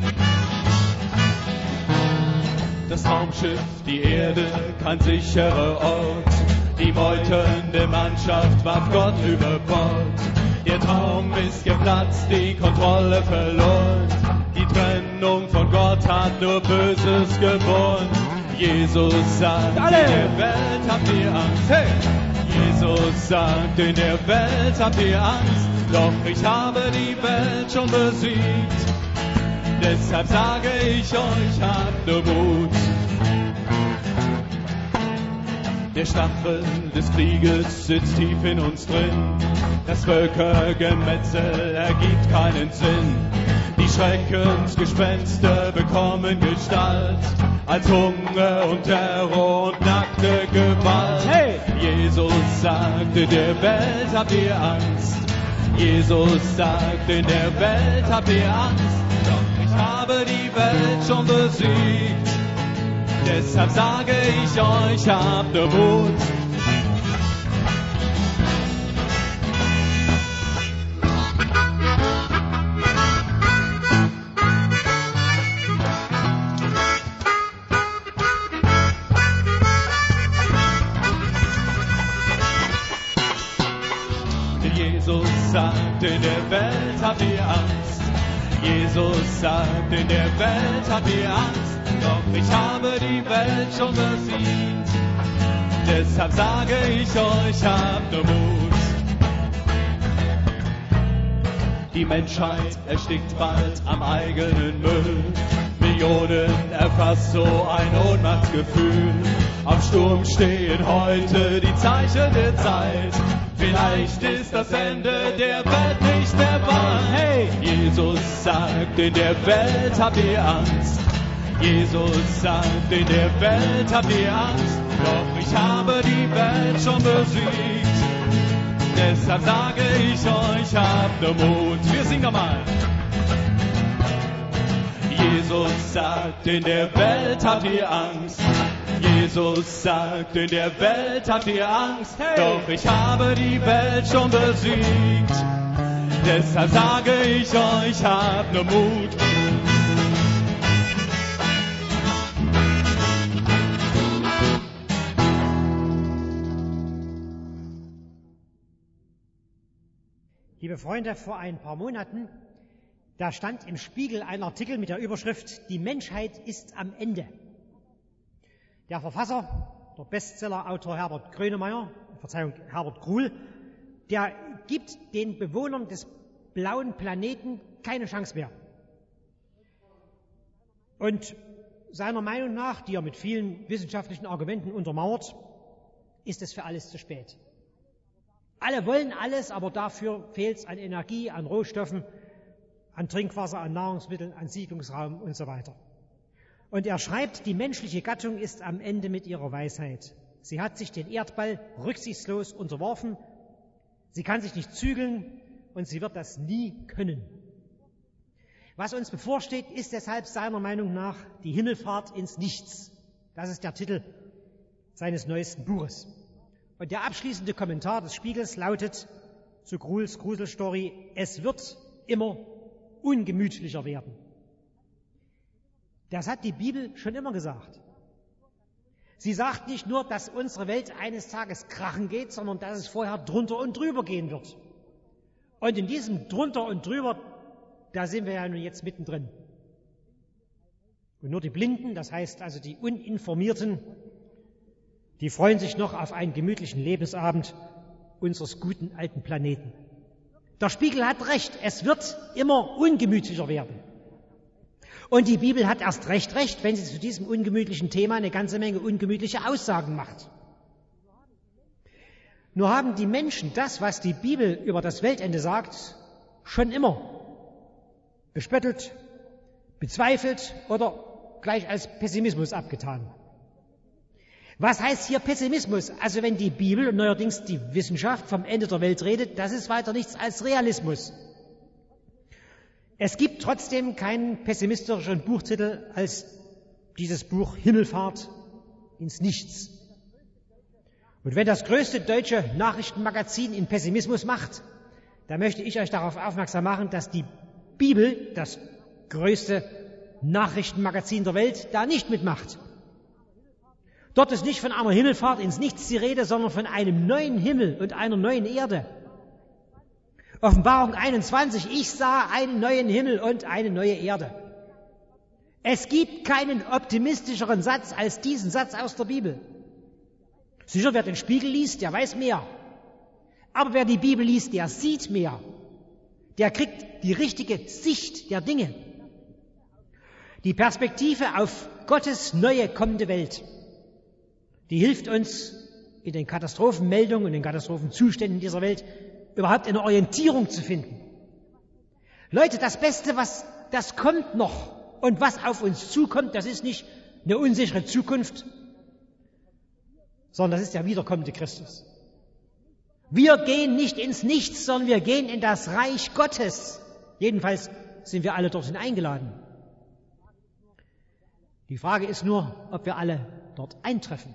Das Raumschiff, die Erde, kein sicherer Ort. Die meuternde Mannschaft warf Gott über Bord. Der Traum ist geplatzt, die Kontrolle verloren. Die Trennung von Gott hat nur Böses geboren. Jesus sagt, Alle. in der Welt habt ihr Angst. Hey! Jesus sagt, in der Welt habt ihr Angst. Doch ich habe die Welt schon besiegt. Deshalb sage ich euch, habt nur Mut. Der Stachel des Krieges sitzt tief in uns drin. Das Völkergemetzel ergibt keinen Sinn. Die Schreckensgespenster bekommen Gestalt als Hunger und Terror und nackte Gewalt. Hey! Jesus sagt, in der Welt habt ihr Angst. Jesus sagt, in der Welt habt ihr Angst. Doch ich habe die Welt schon besiegt. Deshalb sage ich euch, habt nur Mut. Jesus sagt, in der Welt habt ihr Angst. Jesus sagt, in der Welt habt ihr Angst. Doch ich habe die Welt schon besiegt. Deshalb sage ich euch, habt nur Mut. Die Menschheit erstickt bald am eigenen Müll. Millionen erfasst so ein Ohnmachtsgefühl. Am Sturm stehen heute die Zeichen der Zeit. Vielleicht ist das Ende der Welt nicht mehr wahr. Hey! Jesus sagt, in der Welt habt ihr Angst. Jesus sagt, in der Welt habt ihr Angst. Doch ich habe die Welt schon besiegt. Deshalb sage ich euch, habt nur Mut. Wir singen nochmal. Jesus sagt, in der Welt habt ihr Angst. Jesus sagt, in der Welt habt ihr Angst, hey. Doch ich habe die Welt schon besiegt. Deshalb sage ich euch, habt nur Mut. Liebe Freunde, vor ein paar Monaten, da stand im Spiegel ein Artikel mit der Überschrift "Die Menschheit ist am Ende". Der Verfasser, der Bestseller-Autor Herbert Grönemeyer, Verzeihung, Herbert Gruhl, der gibt den Bewohnern des blauen Planeten keine Chance mehr. Und seiner Meinung nach, die er mit vielen wissenschaftlichen Argumenten untermauert, ist es für alles zu spät. Alle wollen alles, aber dafür fehlt es an Energie, an Rohstoffen, an Trinkwasser, an Nahrungsmitteln, an Siedlungsraum und so weiter. Und er schreibt, die menschliche Gattung ist am Ende mit ihrer Weisheit. Sie hat sich den Erdball rücksichtslos unterworfen, sie kann sich nicht zügeln und sie wird das nie können. Was uns bevorsteht, ist deshalb seiner Meinung nach die Himmelfahrt ins Nichts. Das ist der Titel seines neuesten Buches. Und der abschließende Kommentar des Spiegels lautet zu Gruhls Gruselstory: Es wird immer ungemütlicher werden. Das hat die Bibel schon immer gesagt. Sie sagt nicht nur, dass unsere Welt eines Tages krachen geht, sondern dass es vorher drunter und drüber gehen wird. Und in diesem drunter und drüber, da sind wir ja nun jetzt mittendrin. Und nur die Blinden, das heißt also die Uninformierten, die freuen sich noch auf einen gemütlichen Lebensabend unseres guten alten Planeten. Der Spiegel hat recht, es wird immer ungemütlicher werden. Und die Bibel hat erst recht recht, wenn sie zu diesem ungemütlichen Thema eine ganze Menge ungemütliche Aussagen macht. Nur haben die Menschen das, was die Bibel über das Weltende sagt, schon immer bespöttelt, bezweifelt oder gleich als Pessimismus abgetan. Was heißt hier Pessimismus? Also wenn die Bibel und neuerdings die Wissenschaft vom Ende der Welt redet, das ist weiter nichts als Realismus. Es gibt trotzdem keinen pessimistischeren Buchtitel als dieses Buch Himmelfahrt ins Nichts. Und wenn das größte deutsche Nachrichtenmagazin in Pessimismus macht, dann möchte ich euch darauf aufmerksam machen, dass die Bibel, das größte Nachrichtenmagazin der Welt, da nicht mitmacht. Dort ist nicht von einer Himmelfahrt ins Nichts die Rede, sondern von einem neuen Himmel und einer neuen Erde. Offenbarung einundzwanzig, ich sah einen neuen Himmel und eine neue Erde. Es gibt keinen optimistischeren Satz als diesen Satz aus der Bibel. Sicher, wer den Spiegel liest, der weiß mehr. Aber wer die Bibel liest, der sieht mehr. Der kriegt die richtige Sicht der Dinge. Die Perspektive auf Gottes neue kommende Welt, die hilft uns in den Katastrophenmeldungen und den Katastrophenzuständen dieser Welt überhaupt eine Orientierung zu finden. Leute, das Beste, was das kommt noch und was auf uns zukommt, das ist nicht eine unsichere Zukunft, sondern das ist der wiederkommende Christus. Wir gehen nicht ins Nichts, sondern wir gehen in das Reich Gottes. Jedenfalls sind wir alle dorthin eingeladen. Die Frage ist nur, ob wir alle dort eintreffen.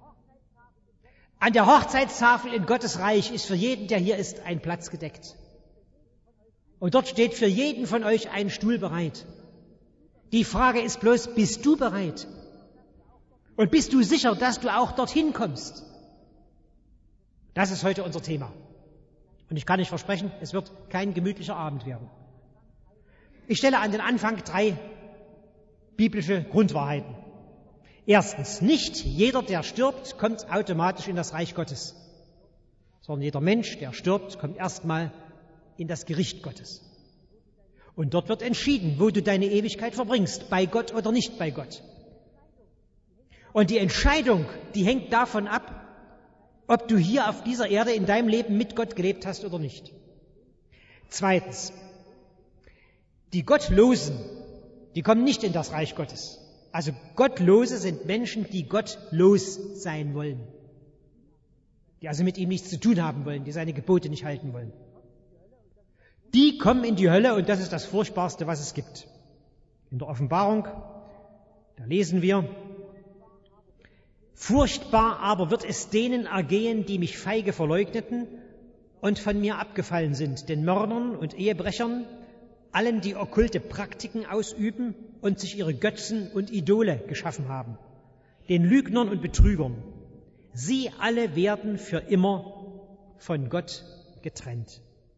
An der Hochzeitstafel in Gottes Reich ist für jeden, der hier ist, ein Platz gedeckt. Und dort steht für jeden von euch ein Stuhl bereit. Die Frage ist bloß, bist du bereit? Und bist du sicher, dass du auch dorthin kommst? Das ist heute unser Thema. Und ich kann euch versprechen, es wird kein gemütlicher Abend werden. Ich stelle an den Anfang drei biblische Grundwahrheiten. Erstens, nicht jeder, der stirbt, kommt automatisch in das Reich Gottes, sondern jeder Mensch, der stirbt, kommt erstmal in das Gericht Gottes. Und dort wird entschieden, wo du deine Ewigkeit verbringst, bei Gott oder nicht bei Gott. Und die Entscheidung, die hängt davon ab, ob du hier auf dieser Erde in deinem Leben mit Gott gelebt hast oder nicht. Zweitens, die Gottlosen, die kommen nicht in das Reich Gottes. Also Gottlose sind Menschen, die gottlos sein wollen, die also mit ihm nichts zu tun haben wollen, die seine Gebote nicht halten wollen. Die kommen in die Hölle und das ist das Furchtbarste, was es gibt. In der Offenbarung, da lesen wir, Furchtbar aber wird es denen ergehen, die mich feige verleugneten und von mir abgefallen sind, den Mördern und Ehebrechern, allen, die okkulte Praktiken ausüben und sich ihre Götzen und Idole geschaffen haben, den Lügnern und Betrügern. Sie alle werden für immer von Gott getrennt.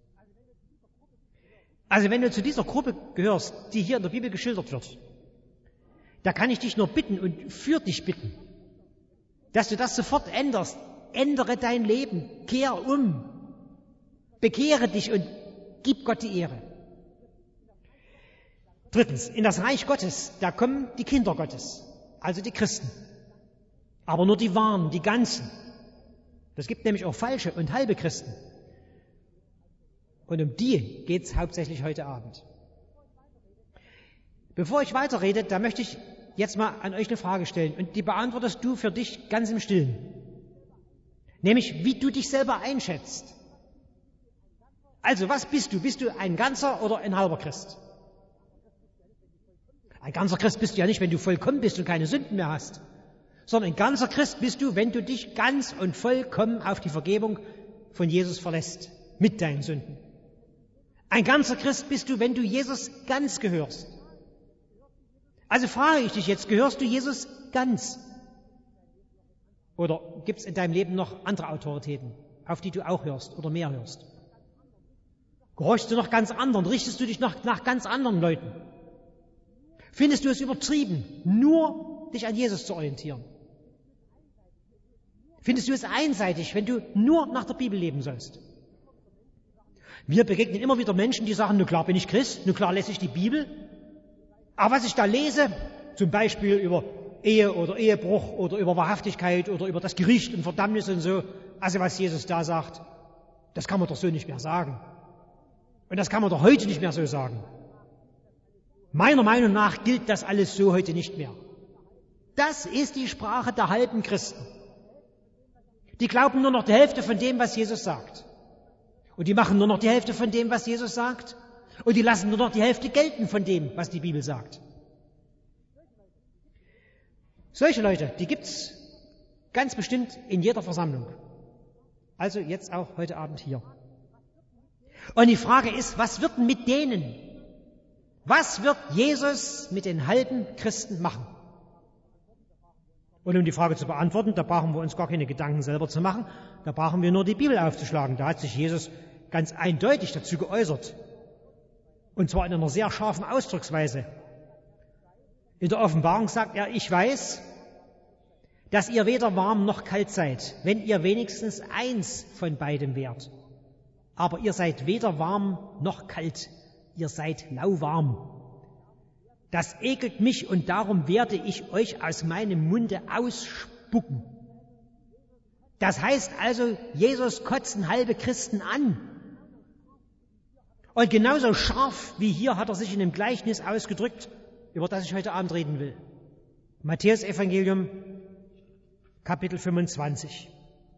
Also wenn du zu dieser Gruppe gehörst, die hier in der Bibel geschildert wird, da kann ich dich nur bitten und für dich bitten, dass du das sofort änderst. Ändere dein Leben, kehr um, bekehre dich und gib Gott die Ehre. Drittens, in das Reich Gottes, da kommen die Kinder Gottes, also die Christen. Aber nur die wahren, die ganzen. Es gibt nämlich auch falsche und halbe Christen. Und um die geht es hauptsächlich heute Abend. Bevor ich weiterrede, da möchte ich jetzt mal an euch eine Frage stellen. Und die beantwortest du für dich ganz im Stillen. Nämlich, wie du dich selber einschätzt. Also, was bist du? Bist du ein ganzer oder ein halber Christ? Ein ganzer Christ bist du ja nicht, wenn du vollkommen bist und keine Sünden mehr hast. Sondern ein ganzer Christ bist du, wenn du dich ganz und vollkommen auf die Vergebung von Jesus verlässt. Mit deinen Sünden. Ein ganzer Christ bist du, wenn du Jesus ganz gehörst. Also frage ich dich jetzt, gehörst du Jesus ganz? Oder gibt es in deinem Leben noch andere Autoritäten, auf die du auch hörst oder mehr hörst? Gehorchst du noch ganz anderen? Richtest du dich noch nach ganz anderen Leuten? Findest du es übertrieben, nur dich an Jesus zu orientieren? Findest du es einseitig, wenn du nur nach der Bibel leben sollst? Wir begegnen immer wieder Menschen, die sagen, na klar bin ich Christ, na klar lese ich die Bibel. Aber was ich da lese, zum Beispiel über Ehe oder Ehebruch oder über Wahrhaftigkeit oder über das Gericht und Verdammnis und so, also was Jesus da sagt, das kann man doch so nicht mehr sagen. Und das kann man doch heute nicht mehr so sagen. Meiner Meinung nach gilt das alles so heute nicht mehr. Das ist die Sprache der halben Christen. Die glauben nur noch die Hälfte von dem, was Jesus sagt. Und die machen nur noch die Hälfte von dem, was Jesus sagt. Und die lassen nur noch die Hälfte gelten von dem, was die Bibel sagt. Solche Leute, die gibt's ganz bestimmt in jeder Versammlung. Also jetzt auch heute Abend hier. Und die Frage ist, was wird denn mit denen? Was wird Jesus mit den halben Christen machen? Und um die Frage zu beantworten, da brauchen wir uns gar keine Gedanken selber zu machen, da brauchen wir nur die Bibel aufzuschlagen. Da hat sich Jesus ganz eindeutig dazu geäußert. Und zwar in einer sehr scharfen Ausdrucksweise. In der Offenbarung sagt er, ich weiß, dass ihr weder warm noch kalt seid, wenn ihr wenigstens eins von beidem wärt. Aber ihr seid weder warm noch kalt, ihr seid lauwarm. Das ekelt mich und darum werde ich euch aus meinem Munde ausspucken. Das heißt also, Jesus kotzen halbe Christen an. Und genauso scharf wie hier hat er sich in dem Gleichnis ausgedrückt, über das ich heute Abend reden will. Matthäus Evangelium, Kapitel fünfundzwanzig.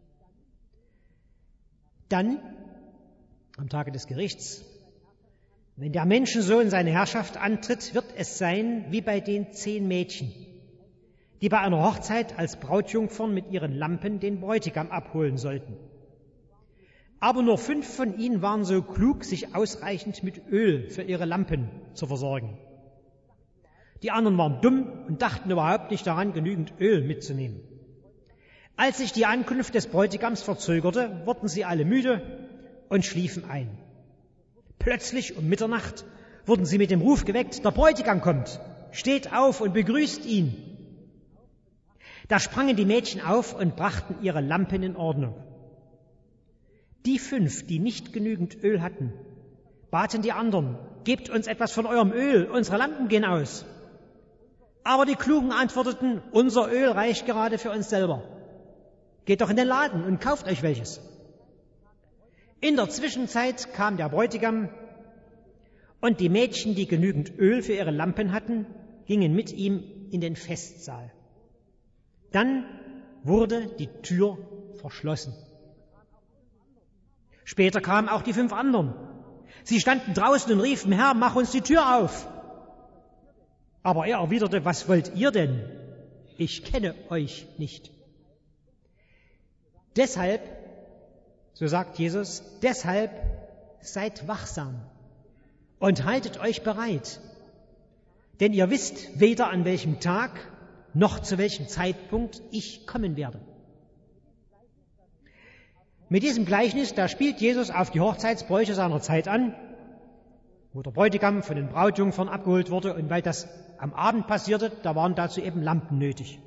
Dann, am Tage des Gerichts, wenn der Menschensohn seine Herrschaft antritt, wird es sein wie bei den zehn Mädchen, die bei einer Hochzeit als Brautjungfern mit ihren Lampen den Bräutigam abholen sollten. Aber nur fünf von ihnen waren so klug, sich ausreichend mit Öl für ihre Lampen zu versorgen. Die anderen waren dumm und dachten überhaupt nicht daran, genügend Öl mitzunehmen. Als sich die Ankunft des Bräutigams verzögerte, wurden sie alle müde und schliefen ein. Plötzlich um Mitternacht wurden sie mit dem Ruf geweckt, der Bräutigam kommt, steht auf und begrüßt ihn. Da sprangen die Mädchen auf und brachten ihre Lampen in Ordnung. Die fünf, die nicht genügend Öl hatten, baten die anderen, gebt uns etwas von eurem Öl, unsere Lampen gehen aus. Aber die Klugen antworteten, unser Öl reicht gerade für uns selber. Geht doch in den Laden und kauft euch welches. In der Zwischenzeit kam der Bräutigam und die Mädchen, die genügend Öl für ihre Lampen hatten, gingen mit ihm in den Festsaal. Dann wurde die Tür verschlossen. Später kamen auch die fünf anderen. Sie standen draußen und riefen, Herr, mach uns die Tür auf. Aber er erwiderte, was wollt ihr denn? Ich kenne euch nicht. Deshalb, so sagt Jesus, deshalb seid wachsam und haltet euch bereit. Denn ihr wisst weder an welchem Tag noch zu welchem Zeitpunkt ich kommen werde. Mit diesem Gleichnis, da spielt Jesus auf die Hochzeitsbräuche seiner Zeit an, wo der Bräutigam von den Brautjungfern abgeholt wurde, und weil das am Abend passierte, da waren dazu eben Lampen nötig.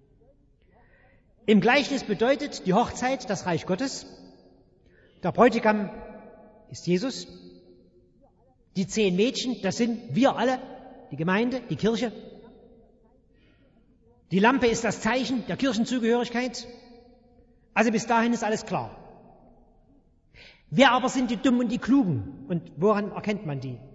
Im Gleichnis bedeutet die Hochzeit das Reich Gottes. Der Bräutigam ist Jesus. Die zehn Mädchen, das sind wir alle, die Gemeinde, die Kirche. Die Lampe ist das Zeichen der Kirchenzugehörigkeit. Also bis dahin ist alles klar. Wer aber sind die Dummen und die Klugen? Und woran erkennt man die?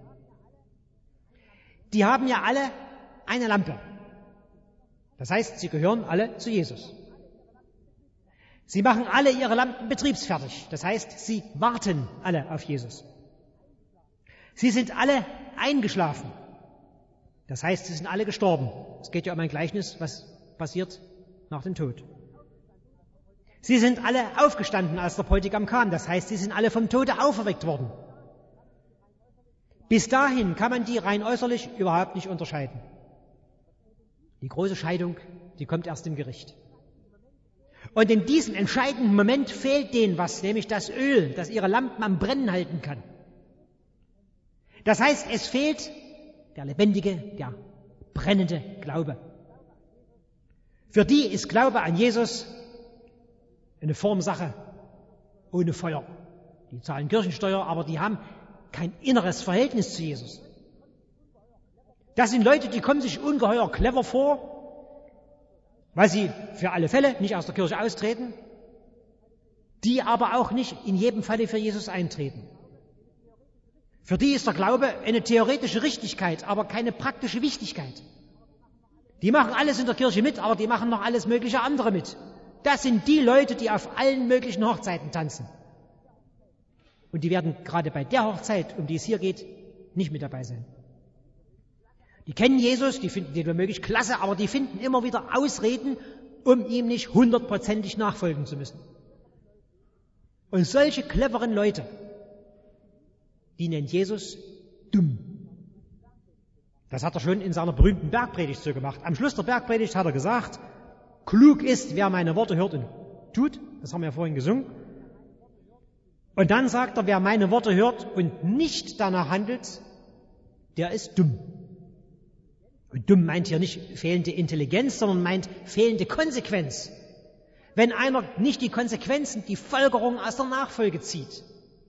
Die haben ja alle eine Lampe. Das heißt, sie gehören alle zu Jesus. Sie machen alle ihre Lampen betriebsfertig. Das heißt, sie warten alle auf Jesus. Sie sind alle eingeschlafen. Das heißt, sie sind alle gestorben. Es geht ja um ein Gleichnis, was passiert nach dem Tod. Sie sind alle aufgestanden, als der Bräutigam kam. Das heißt, sie sind alle vom Tode auferweckt worden. Bis dahin kann man die rein äußerlich überhaupt nicht unterscheiden. Die große Scheidung, die kommt erst im Gericht. Und in diesem entscheidenden Moment fehlt denen was, nämlich das Öl, das ihre Lampen am Brennen halten kann. Das heißt, es fehlt der lebendige, der brennende Glaube. Für die ist Glaube an Jesus eine Formsache ohne Feuer. Die zahlen Kirchensteuer, aber die haben kein inneres Verhältnis zu Jesus. Das sind Leute, die kommen sich ungeheuer clever vor, weil sie für alle Fälle nicht aus der Kirche austreten, die aber auch nicht in jedem Falle für Jesus eintreten. Für die ist der Glaube eine theoretische Richtigkeit, aber keine praktische Wichtigkeit. Die machen alles in der Kirche mit, aber die machen noch alles mögliche andere mit. Das sind die Leute, die auf allen möglichen Hochzeiten tanzen. Und die werden gerade bei der Hochzeit, um die es hier geht, nicht mit dabei sein. Die kennen Jesus, die finden den womöglich klasse, aber die finden immer wieder Ausreden, um ihm nicht hundertprozentig nachfolgen zu müssen. Und solche cleveren Leute, die nennt Jesus dumm. Das hat er schon in seiner berühmten Bergpredigt so gemacht. Am Schluss der Bergpredigt hat er gesagt, klug ist, wer meine Worte hört und tut. Das haben wir ja vorhin gesungen. Und dann sagt er, wer meine Worte hört und nicht danach handelt, der ist dumm. Und dumm meint hier nicht fehlende Intelligenz, sondern meint fehlende Konsequenz. Wenn einer nicht die Konsequenzen, die Folgerungen aus der Nachfolge zieht,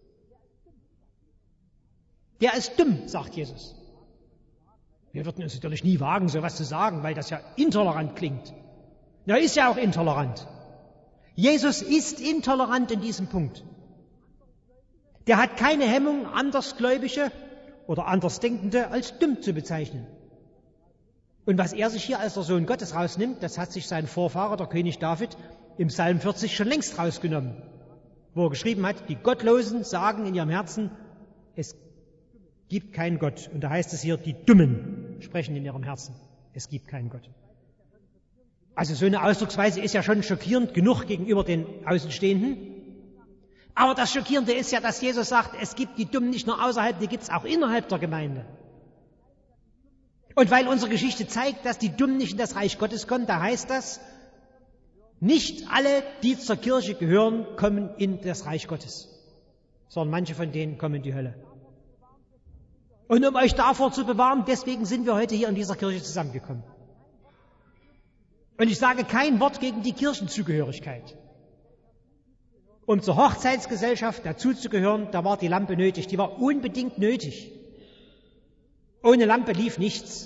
der ist dumm, sagt Jesus. Wir würden uns natürlich nie wagen, so etwas zu sagen, weil das ja intolerant klingt. Er ist ja auch intolerant. Jesus ist intolerant in diesem Punkt. Der hat keine Hemmung, Andersgläubige oder Andersdenkende als dumm zu bezeichnen. Und was er sich hier als der Sohn Gottes rausnimmt, das hat sich sein Vorfahrer, der König David, im Psalm vierzig schon längst rausgenommen, wo er geschrieben hat, die Gottlosen sagen in ihrem Herzen, es gibt keinen Gott. Und da heißt es hier, die Dummen sprechen in ihrem Herzen, es gibt keinen Gott. Also so eine Ausdrucksweise ist ja schon schockierend genug gegenüber den Außenstehenden. Aber das Schockierende ist ja, dass Jesus sagt, es gibt die Dummen nicht nur außerhalb, die gibt es auch innerhalb der Gemeinde. Und weil unsere Geschichte zeigt, dass die Dummen nicht in das Reich Gottes kommen, da heißt das, nicht alle, die zur Kirche gehören, kommen in das Reich Gottes, sondern manche von denen kommen in die Hölle. Und um euch davor zu bewahren, deswegen sind wir heute hier in dieser Kirche zusammengekommen. Und ich sage kein Wort gegen die Kirchenzugehörigkeit. Um zur Hochzeitsgesellschaft dazuzugehören, da war die Lampe nötig, die war unbedingt nötig. Ohne Lampe lief nichts.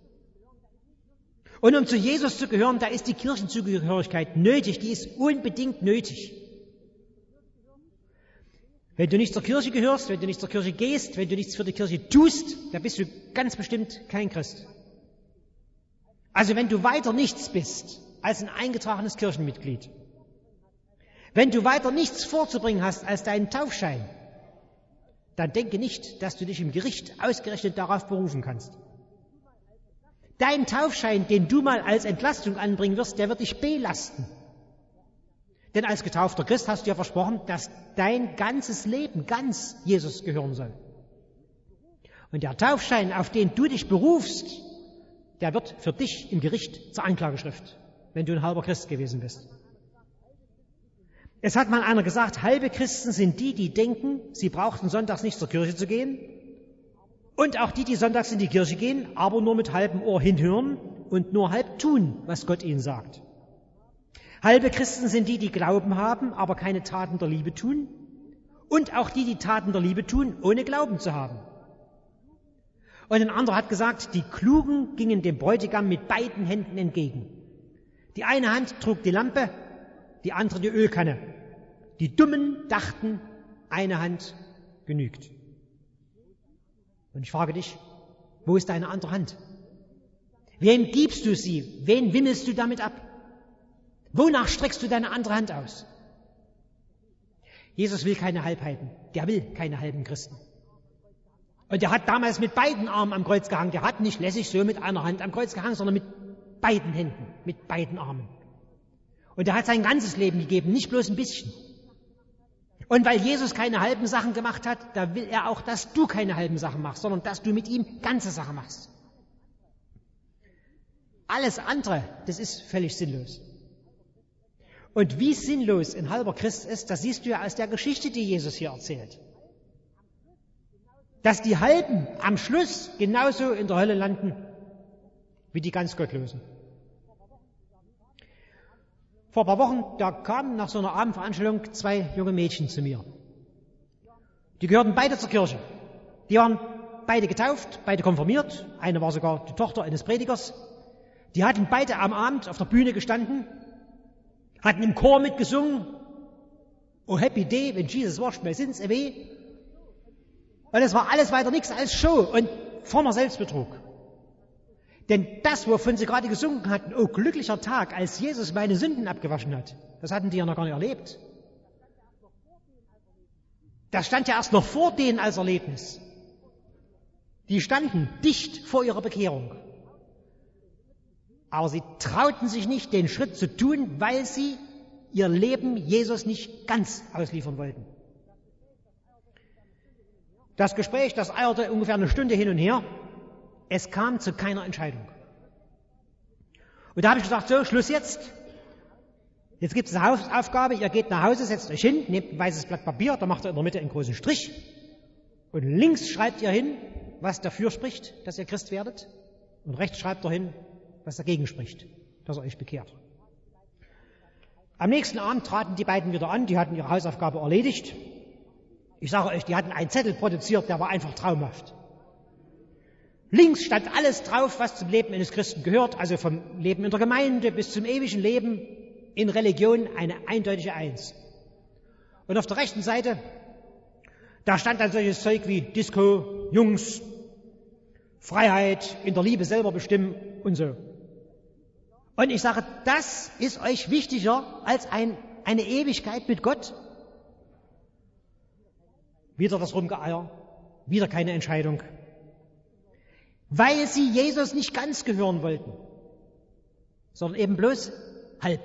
Und um zu Jesus zu gehören, da ist die Kirchenzugehörigkeit nötig, die ist unbedingt nötig. Wenn du nicht zur Kirche gehörst, wenn du nicht zur Kirche gehst, wenn du nichts für die Kirche tust, dann bist du ganz bestimmt kein Christ. Also wenn du weiter nichts bist als ein eingetragenes Kirchenmitglied, wenn du weiter nichts vorzubringen hast als deinen Taufschein, dann denke nicht, dass du dich im Gericht ausgerechnet darauf berufen kannst. Dein Taufschein, den du mal als Entlastung anbringen wirst, der wird dich belasten. Denn als getaufter Christ hast du ja versprochen, dass dein ganzes Leben ganz Jesus gehören soll. Und der Taufschein, auf den du dich berufst, der wird für dich im Gericht zur Anklageschrift, wenn du ein halber Christ gewesen bist. Es hat mal einer gesagt, halbe Christen sind die, die denken, sie brauchten sonntags nicht zur Kirche zu gehen, und auch die, die sonntags in die Kirche gehen, aber nur mit halbem Ohr hinhören und nur halb tun, was Gott ihnen sagt. Halbe Christen sind die, die Glauben haben, aber keine Taten der Liebe tun, und auch die, die Taten der Liebe tun, ohne Glauben zu haben. Und ein anderer hat gesagt, die Klugen gingen dem Bräutigam mit beiden Händen entgegen. Die eine Hand trug die Lampe, die andere die Ölkanne. Die Dummen dachten, eine Hand genügt. Und ich frage dich, wo ist deine andere Hand? Wem gibst du sie? Wen wimmelst du damit ab? Wonach streckst du deine andere Hand aus? Jesus will keine Halbheiten. Der will keine halben Christen. Und er hat damals mit beiden Armen am Kreuz gehangen. Der hat nicht lässig so mit einer Hand am Kreuz gehangen, sondern mit beiden Händen, mit beiden Armen. Und er hat sein ganzes Leben gegeben, nicht bloß ein bisschen. Und weil Jesus keine halben Sachen gemacht hat, da will er auch, dass du keine halben Sachen machst, sondern dass du mit ihm ganze Sachen machst. Alles andere, das ist völlig sinnlos. Und wie sinnlos ein halber Christ ist, das siehst du ja aus der Geschichte, die Jesus hier erzählt. Dass die Halben am Schluss genauso in der Hölle landen, wie die ganz Gottlosen. Vor ein paar Wochen, da kamen nach so einer Abendveranstaltung zwei junge Mädchen zu mir. Die gehörten beide zur Kirche. Die waren beide getauft, beide konfirmiert. Eine war sogar die Tochter eines Predigers. Die hatten beide am Abend auf der Bühne gestanden, hatten im Chor mitgesungen. Oh happy day, when Jesus washed my sins away. Und es war alles weiter nichts als Show und frommer Selbstbetrug. Denn das, wovon sie gerade gesungen hatten, oh glücklicher Tag, als Jesus meine Sünden abgewaschen hat, das hatten die ja noch gar nicht erlebt. Das stand ja erst noch vor denen als Erlebnis. Die standen dicht vor ihrer Bekehrung. Aber sie trauten sich nicht, den Schritt zu tun, weil sie ihr Leben Jesus nicht ganz ausliefern wollten. Das Gespräch, das eierte ungefähr eine Stunde hin und her. Es kam zu keiner Entscheidung. Und da habe ich gesagt, so, Schluss jetzt. Jetzt gibt es eine Hausaufgabe, ihr geht nach Hause, setzt euch hin, nehmt ein weißes Blatt Papier, da macht ihr in der Mitte einen großen Strich und links schreibt ihr hin, was dafür spricht, dass ihr Christ werdet, und rechts schreibt ihr hin, was dagegen spricht, dass ihr euch bekehrt. Am nächsten Abend traten die beiden wieder an, die hatten ihre Hausaufgabe erledigt. Ich sage euch, die hatten einen Zettel produziert, der war einfach traumhaft. Links stand alles drauf, was zum Leben eines Christen gehört, also vom Leben in der Gemeinde bis zum ewigen Leben in Religion eine eindeutige Eins. Und auf der rechten Seite, da stand dann solches Zeug wie Disco, Jungs, Freiheit, in der Liebe selber bestimmen und so. Und ich sage, das ist euch wichtiger als ein, eine Ewigkeit mit Gott? Wieder das Rumgeeier, wieder keine Entscheidung. Weil sie Jesus nicht ganz gehören wollten, sondern eben bloß halb.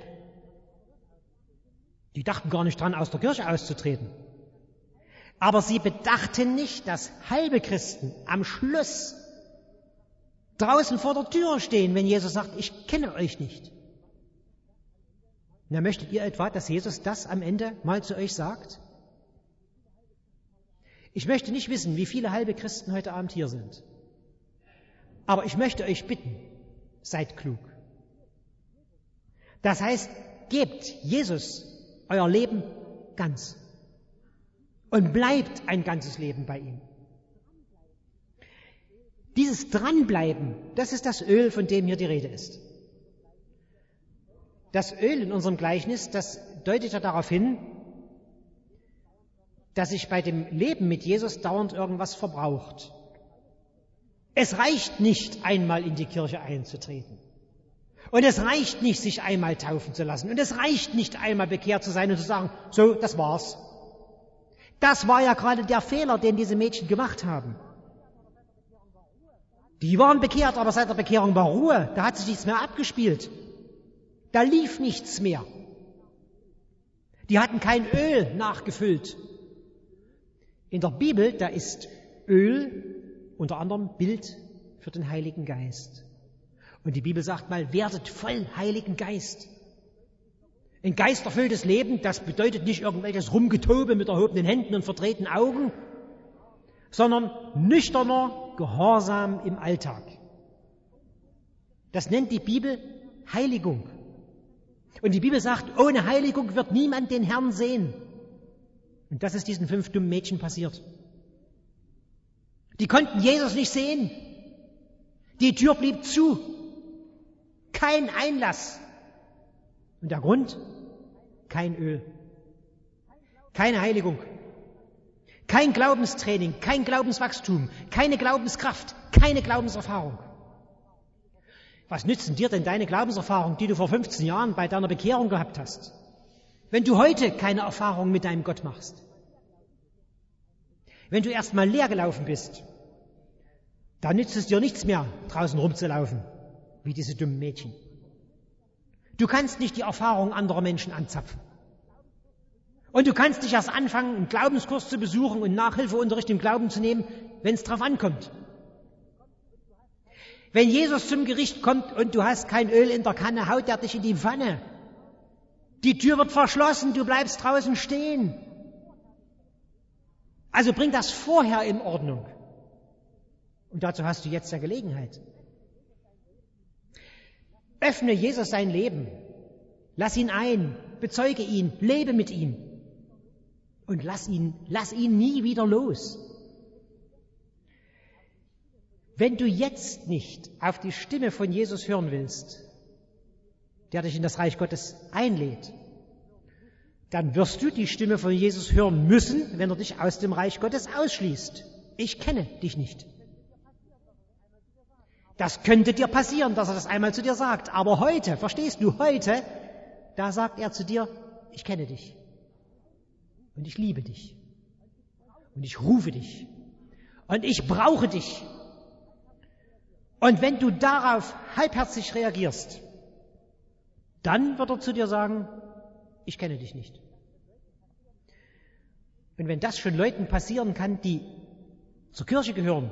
Die dachten gar nicht dran, aus der Kirche auszutreten. Aber sie bedachten nicht, dass halbe Christen am Schluss draußen vor der Tür stehen, wenn Jesus sagt, ich kenne euch nicht. Na, möchtet ihr etwa, dass Jesus das am Ende mal zu euch sagt? Ich möchte nicht wissen, wie viele halbe Christen heute Abend hier sind. Aber ich möchte euch bitten, seid klug. Das heißt, gebt Jesus euer Leben ganz und bleibt ein ganzes Leben bei ihm. Dieses Dranbleiben, das ist das Öl, von dem hier die Rede ist. Das Öl in unserem Gleichnis, das deutet ja darauf hin, dass sich bei dem Leben mit Jesus dauernd irgendwas verbraucht. Es reicht nicht, einmal in die Kirche einzutreten. Und es reicht nicht, sich einmal taufen zu lassen. Und es reicht nicht, einmal bekehrt zu sein und zu sagen, so, das war's. Das war ja gerade der Fehler, den diese Mädchen gemacht haben. Die waren bekehrt, aber seit der Bekehrung war Ruhe. Da hat sich nichts mehr abgespielt. Da lief nichts mehr. Die hatten kein Öl nachgefüllt. In der Bibel, da ist Öl unter anderem Bild für den Heiligen Geist. Und die Bibel sagt mal, werdet voll Heiligen Geist. Ein geisterfülltes Leben, das bedeutet nicht irgendwelches Rumgetobe mit erhobenen Händen und verdrehten Augen, sondern nüchterner Gehorsam im Alltag. Das nennt die Bibel Heiligung. Und die Bibel sagt, ohne Heiligung wird niemand den Herrn sehen. Und das ist diesen fünf dummen Mädchen passiert. Die konnten Jesus nicht sehen. Die Tür blieb zu. Kein Einlass. Und der Grund? Kein Öl. Keine Heiligung. Kein Glaubenstraining, kein Glaubenswachstum, keine Glaubenskraft, keine Glaubenserfahrung. Was nützen dir denn deine Glaubenserfahrung, die du vor fünfzehn Jahren bei deiner Bekehrung gehabt hast, wenn du heute keine Erfahrung mit deinem Gott machst? Wenn du erst mal leer gelaufen bist, dann nützt es dir nichts mehr, draußen rumzulaufen, wie diese dummen Mädchen. Du kannst nicht die Erfahrung anderer Menschen anzapfen. Und du kannst nicht erst anfangen, einen Glaubenskurs zu besuchen und Nachhilfeunterricht im Glauben zu nehmen, wenn es drauf ankommt. Wenn Jesus zum Gericht kommt und du hast kein Öl in der Kanne, haut er dich in die Pfanne. Die Tür wird verschlossen, du bleibst draußen stehen. Also bring das vorher in Ordnung. Und dazu hast du jetzt ja Gelegenheit. Öffne Jesus sein Leben. Lass ihn ein, bezeuge ihn, lebe mit ihm. Und lass ihn, lass ihn nie wieder los. Wenn du jetzt nicht auf die Stimme von Jesus hören willst, der dich in das Reich Gottes einlädt, dann wirst du die Stimme von Jesus hören müssen, wenn er dich aus dem Reich Gottes ausschließt. Ich kenne dich nicht. Das könnte dir passieren, dass er das einmal zu dir sagt. Aber heute, verstehst du, heute, da sagt er zu dir, ich kenne dich. Und ich liebe dich. Und ich rufe dich. Und ich brauche dich. Und wenn du darauf halbherzig reagierst, dann wird er zu dir sagen, ich kenne dich nicht. Und wenn das schon Leuten passieren kann, die zur Kirche gehören,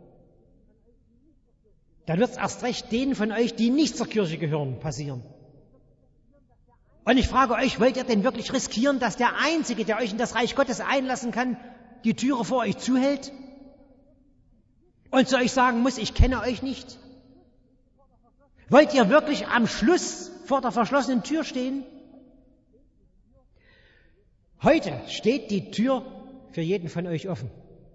dann wird es erst recht denen von euch, die nicht zur Kirche gehören, passieren. Und ich frage euch, wollt ihr denn wirklich riskieren, dass der Einzige, der euch in das Reich Gottes einlassen kann, die Türe vor euch zuhält? Und zu euch sagen muss, ich kenne euch nicht? Wollt ihr wirklich am Schluss vor der verschlossenen Tür stehen? Heute steht die Tür für jeden von euch offen.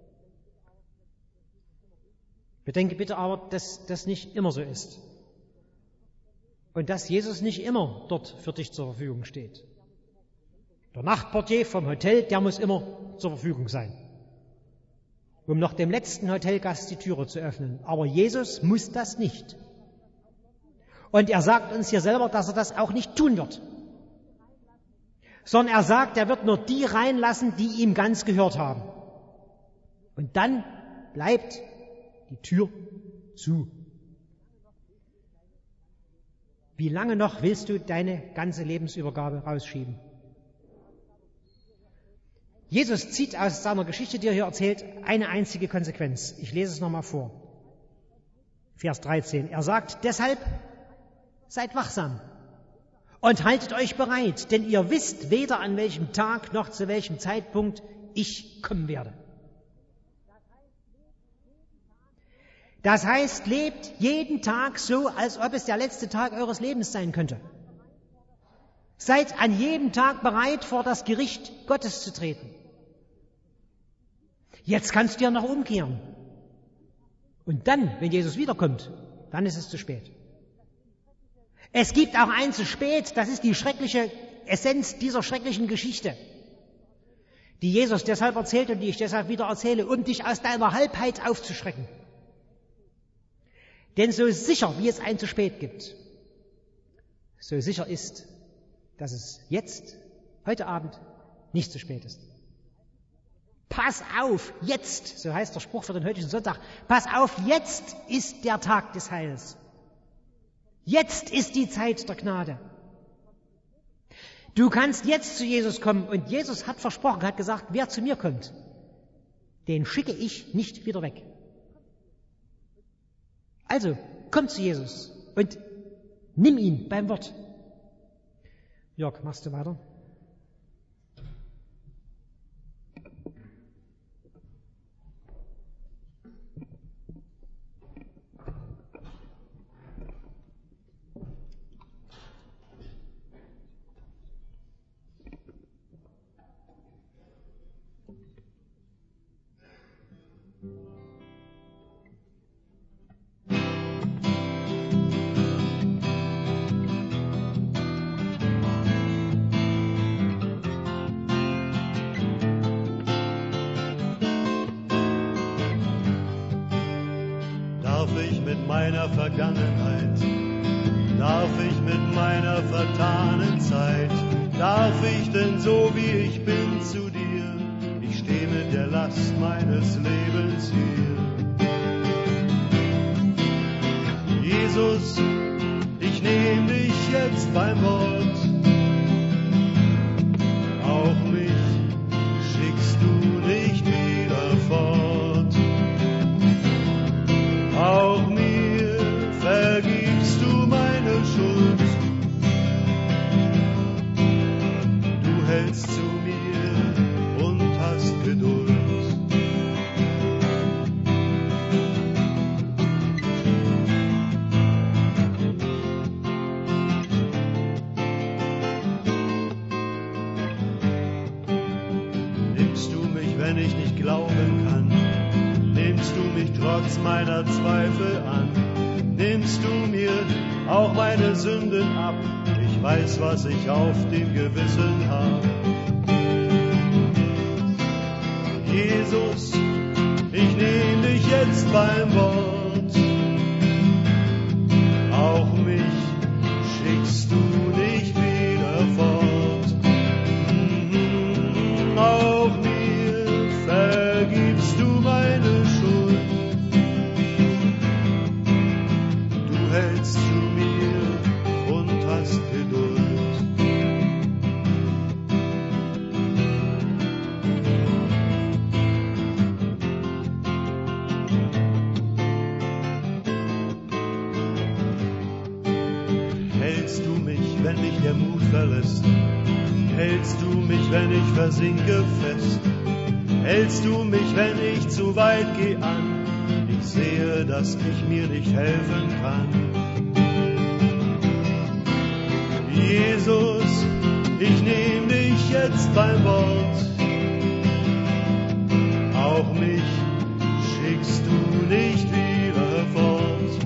Bedenke bitte aber, dass das nicht immer so ist. Und dass Jesus nicht immer dort für dich zur Verfügung steht. Der Nachtportier vom Hotel, der muss immer zur Verfügung sein, um noch dem letzten Hotelgast die Türe zu öffnen. Aber Jesus muss das nicht. Und er sagt uns hier selber, dass er das auch nicht tun wird. Sondern er sagt, er wird nur die reinlassen, die ihm ganz gehört haben. Und dann bleibt die Tür zu. Wie lange noch willst du deine ganze Lebensübergabe rausschieben? Jesus zieht aus seiner Geschichte, die er hier erzählt, eine einzige Konsequenz. Ich lese es nochmal vor. Vers dreizehn. Er sagt, deshalb seid wachsam und haltet euch bereit, denn ihr wisst weder an welchem Tag noch zu welchem Zeitpunkt ich kommen werde. Das heißt, lebt jeden Tag so, als ob es der letzte Tag eures Lebens sein könnte. Seid an jedem Tag bereit, vor das Gericht Gottes zu treten. Jetzt kannst du ja noch umkehren. Und dann, wenn Jesus wiederkommt, dann ist es zu spät. Es gibt auch ein zu spät, das ist die schreckliche Essenz dieser schrecklichen Geschichte, die Jesus deshalb erzählt und die ich deshalb wieder erzähle, um dich aus deiner Halbheit aufzuschrecken. Denn so sicher, wie es ein zu spät gibt, so sicher ist, dass es jetzt, heute Abend, nicht zu spät ist. Pass auf, jetzt, so heißt der Spruch für den heutigen Sonntag, pass auf, jetzt ist der Tag des Heils. Jetzt ist die Zeit der Gnade. Du kannst jetzt zu Jesus kommen. Und Jesus hat versprochen, hat gesagt, wer zu mir kommt, den schicke ich nicht wieder weg. Also, komm zu Jesus und nimm ihn beim Wort. Jörg, machst du weiter? Darf ich mit meiner Vergangenheit, darf ich mit meiner vertanen Zeit, darf ich denn so wie ich bin zu dir, ich steh mit der Last meines Lebens hier. Jesus, ich nehm dich jetzt beim Wort, auch mich schickst du nicht wieder fort. Auch mir vergibst du meine Schuld. Du hältst zu mir und hast Geduld. Nimmst du mich, wenn ich nicht glauben kann? Nimmst du mich trotz meiner Zweifel an? Nimmst du mir auch meine Sünden ab? Ich weiß, was ich auf dem Gewissen hab. Jesus, ich nehm dich jetzt beim Wort. Auch mich schickst du nicht wieder fort. Mhm, auch mir vergibst du meine Schuld. Du hältst zu mir und hast Geduld. Hältst du mich, wenn mich der Mut verlässt? Hältst du mich, wenn ich versinke fest? Hältst du mich, wenn ich zu weit geh an? Ich sehe, dass ich mir nicht helfen kann. Jesus, ich nehm dich jetzt beim Wort. Auch mich schickst du nicht wieder fort.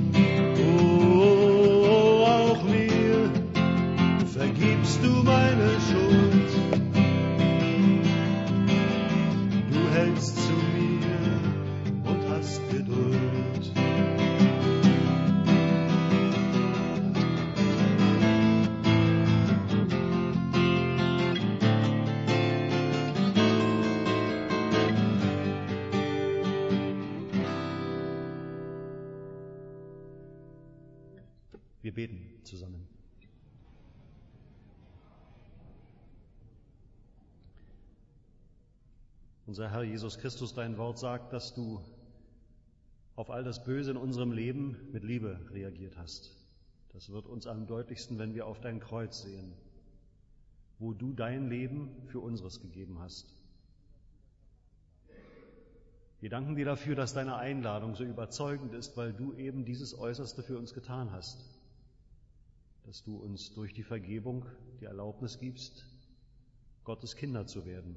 Oh, auch mir vergibst du meine Schuld. Du hältst zu mir und hast Geduld. Wir beten zusammen. Unser Herr Jesus Christus, dein Wort sagt, dass du auf all das Böse in unserem Leben mit Liebe reagiert hast. Das wird uns am deutlichsten, wenn wir auf dein Kreuz sehen, wo du dein Leben für unseres gegeben hast. Wir danken dir dafür, dass deine Einladung so überzeugend ist, weil du eben dieses Äußerste für uns getan hast, dass du uns durch die Vergebung die Erlaubnis gibst, Gottes Kinder zu werden.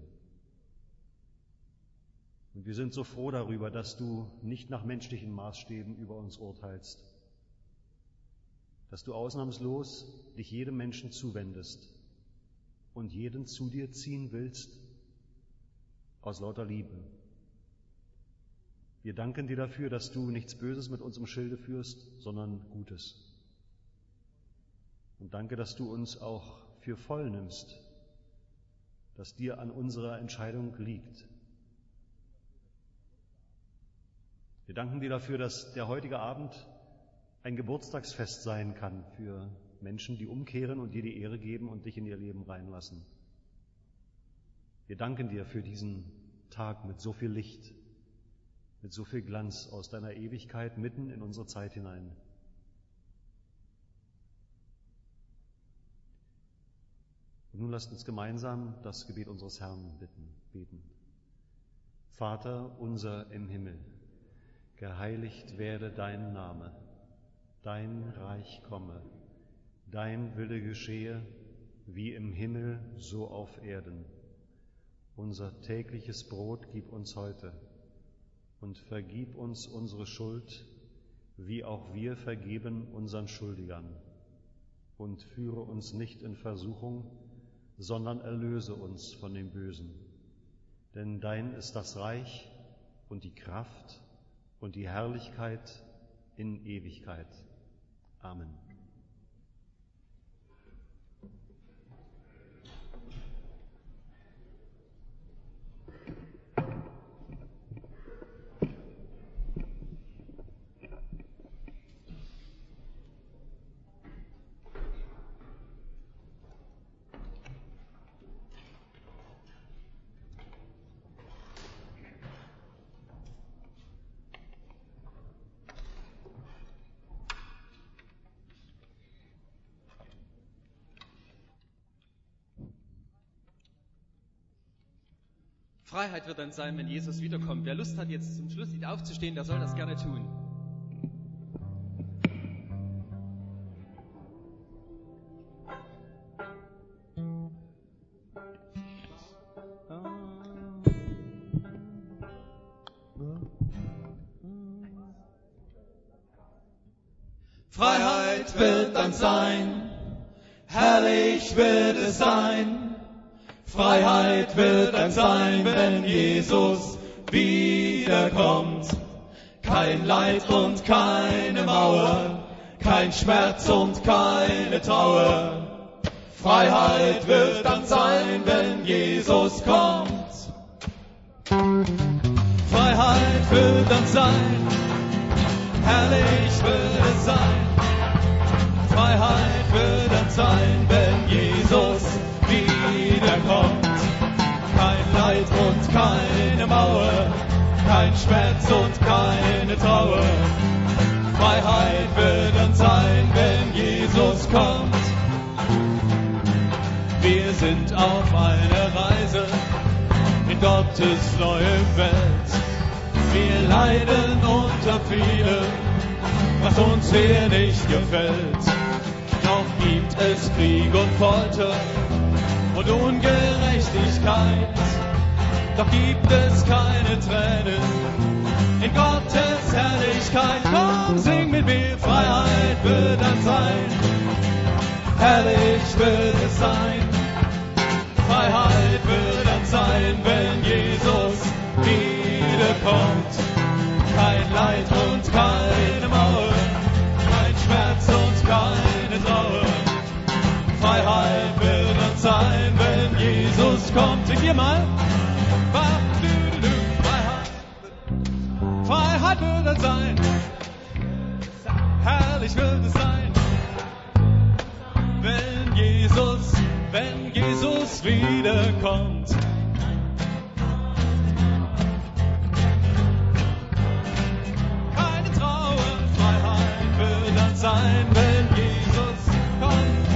Und wir sind so froh darüber, dass du nicht nach menschlichen Maßstäben über uns urteilst, dass du ausnahmslos dich jedem Menschen zuwendest und jeden zu dir ziehen willst aus lauter Liebe. Wir danken dir dafür, dass du nichts Böses mit uns im Schilde führst, sondern Gutes. Und danke, dass du uns auch für voll nimmst, dass dir an unserer Entscheidung liegt. Wir danken dir dafür, dass der heutige Abend ein Geburtstagsfest sein kann für Menschen, die umkehren und dir die Ehre geben und dich in ihr Leben reinlassen. Wir danken dir für diesen Tag mit so viel Licht, mit so viel Glanz aus deiner Ewigkeit mitten in unsere Zeit hinein. Und nun lasst uns gemeinsam das Gebet unseres Herrn bitten, beten. Vater unser im Himmel, geheiligt werde dein Name, dein Reich komme, dein Wille geschehe, wie im Himmel, so auf Erden. Unser tägliches Brot gib uns heute und vergib uns unsere Schuld, wie auch wir vergeben unseren Schuldigern. Und führe uns nicht in Versuchung, sondern erlöse uns von dem Bösen. Denn dein ist das Reich und die Kraft und die Herrlichkeit in Ewigkeit. Amen. Freiheit wird dann sein, wenn Jesus wiederkommt. Wer Lust hat, jetzt zum Schlusslied aufzustehen, der soll das gerne tun. Freiheit wird dann sein, herrlich wird es sein. Freiheit wird dann sein, wenn Jesus wiederkommt. Kein Leid und keine Mauer, kein Schmerz und keine Trauer. Freiheit wird dann sein, wenn Jesus kommt. Freiheit wird dann sein, herrlich wird es sein. Freiheit wird dann sein, wenn Jesus wiederkommt. Kein Leid und keine Mauer, kein Schmerz und keine Trauer. Freiheit wird dann sein, wenn Jesus kommt. Wir sind auf einer Reise in Gottes neue Welt. Wir leiden unter vielem, was uns hier nicht gefällt. Noch gibt es Krieg und Folter und Ungerechtigkeit. Doch gibt es keine Tränen in Gottes Herrlichkeit. Komm, sing mit mir, Freiheit wird dann sein. Herrlich wird es sein. Freiheit wird dann sein, wenn Jesus wiederkommt. Kein Leid und keine Mauer, kein Schmerz und keine Trauer. Freiheit wird dann sein, wenn Jesus kommt. Sing ihr mal. Freiheit, Freiheit wird dann sein. Herrlich wird es sein, wenn Jesus, wenn Jesus wiederkommt. Keine Trauer, Freiheit wird dann sein, wenn Jesus kommt.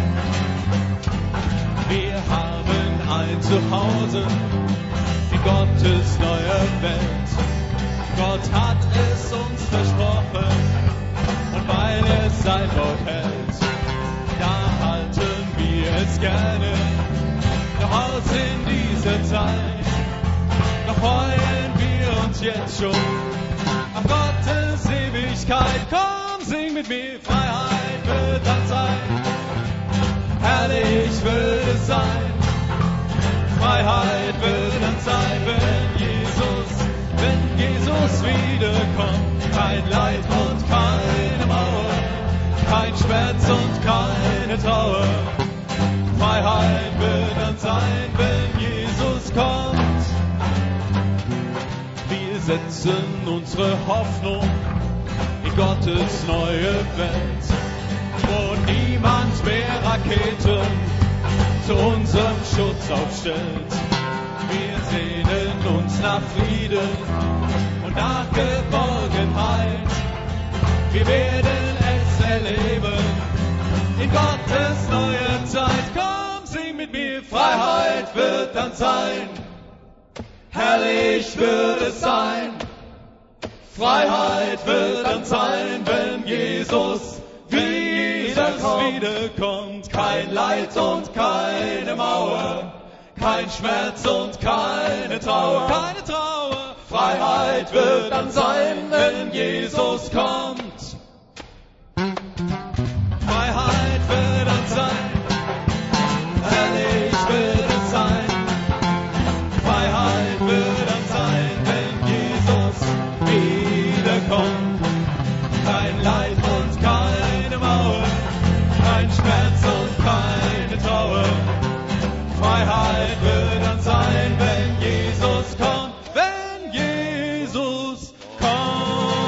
Wir haben ein Zuhause in Gottes neuer Welt. Gott hat es uns versprochen und weil er sein Wort hält, da halten wir es gerne noch aus in dieser Zeit. Doch freuen wir uns jetzt schon auf Gottes Ewigkeit. Komm, sing mit mir, Freiheit wird dann sein. Herrlich wird es sein. Freiheit wird dann sein, wenn Jesus, wenn Jesus wiederkommt. Kein Leid und keine Mauer, kein Schmerz und keine Trauer. Freiheit wird dann sein, wenn Jesus kommt. Wir setzen unsere Hoffnung in Gottes neue Welt. wo niemand mehr Raketen zu unserem Schutz aufstellt. Wir sehnen uns nach Frieden und nach Geborgenheit. Wir werden es erleben in Gottes neuer Zeit. Komm, sing mit mir, Freiheit wird dann sein. Herrlich wird es sein. Freiheit wird dann sein, wenn Jesus wiederkommt. wiederkommt. Kein Leid und keine Mauer, kein Schmerz und keine Trauer, keine Trauer. Freiheit wird dann sein, wenn Jesus kommt. Freiheit wird dann sein, herrlich wird es sein. Freiheit wird dann sein, wenn Jesus wiederkommt. Kein Leid und keine Mauer, kein Schmerz und keine Trauer. Freiheit wird dann sein, wenn Jesus kommt, wenn Jesus kommt.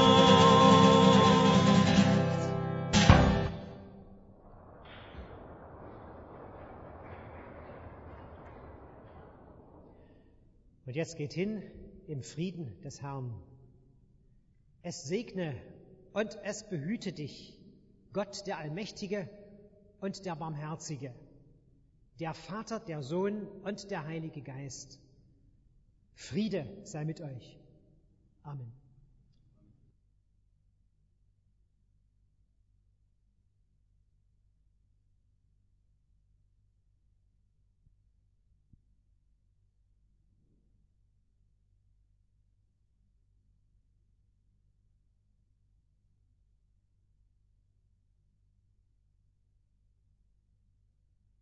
Und jetzt geht hin im Frieden des Herrn. Es segne und es behüte dich, Gott der Allmächtige und der Barmherzige, der Vater, der Sohn und der Heilige Geist. Friede sei mit euch. Amen.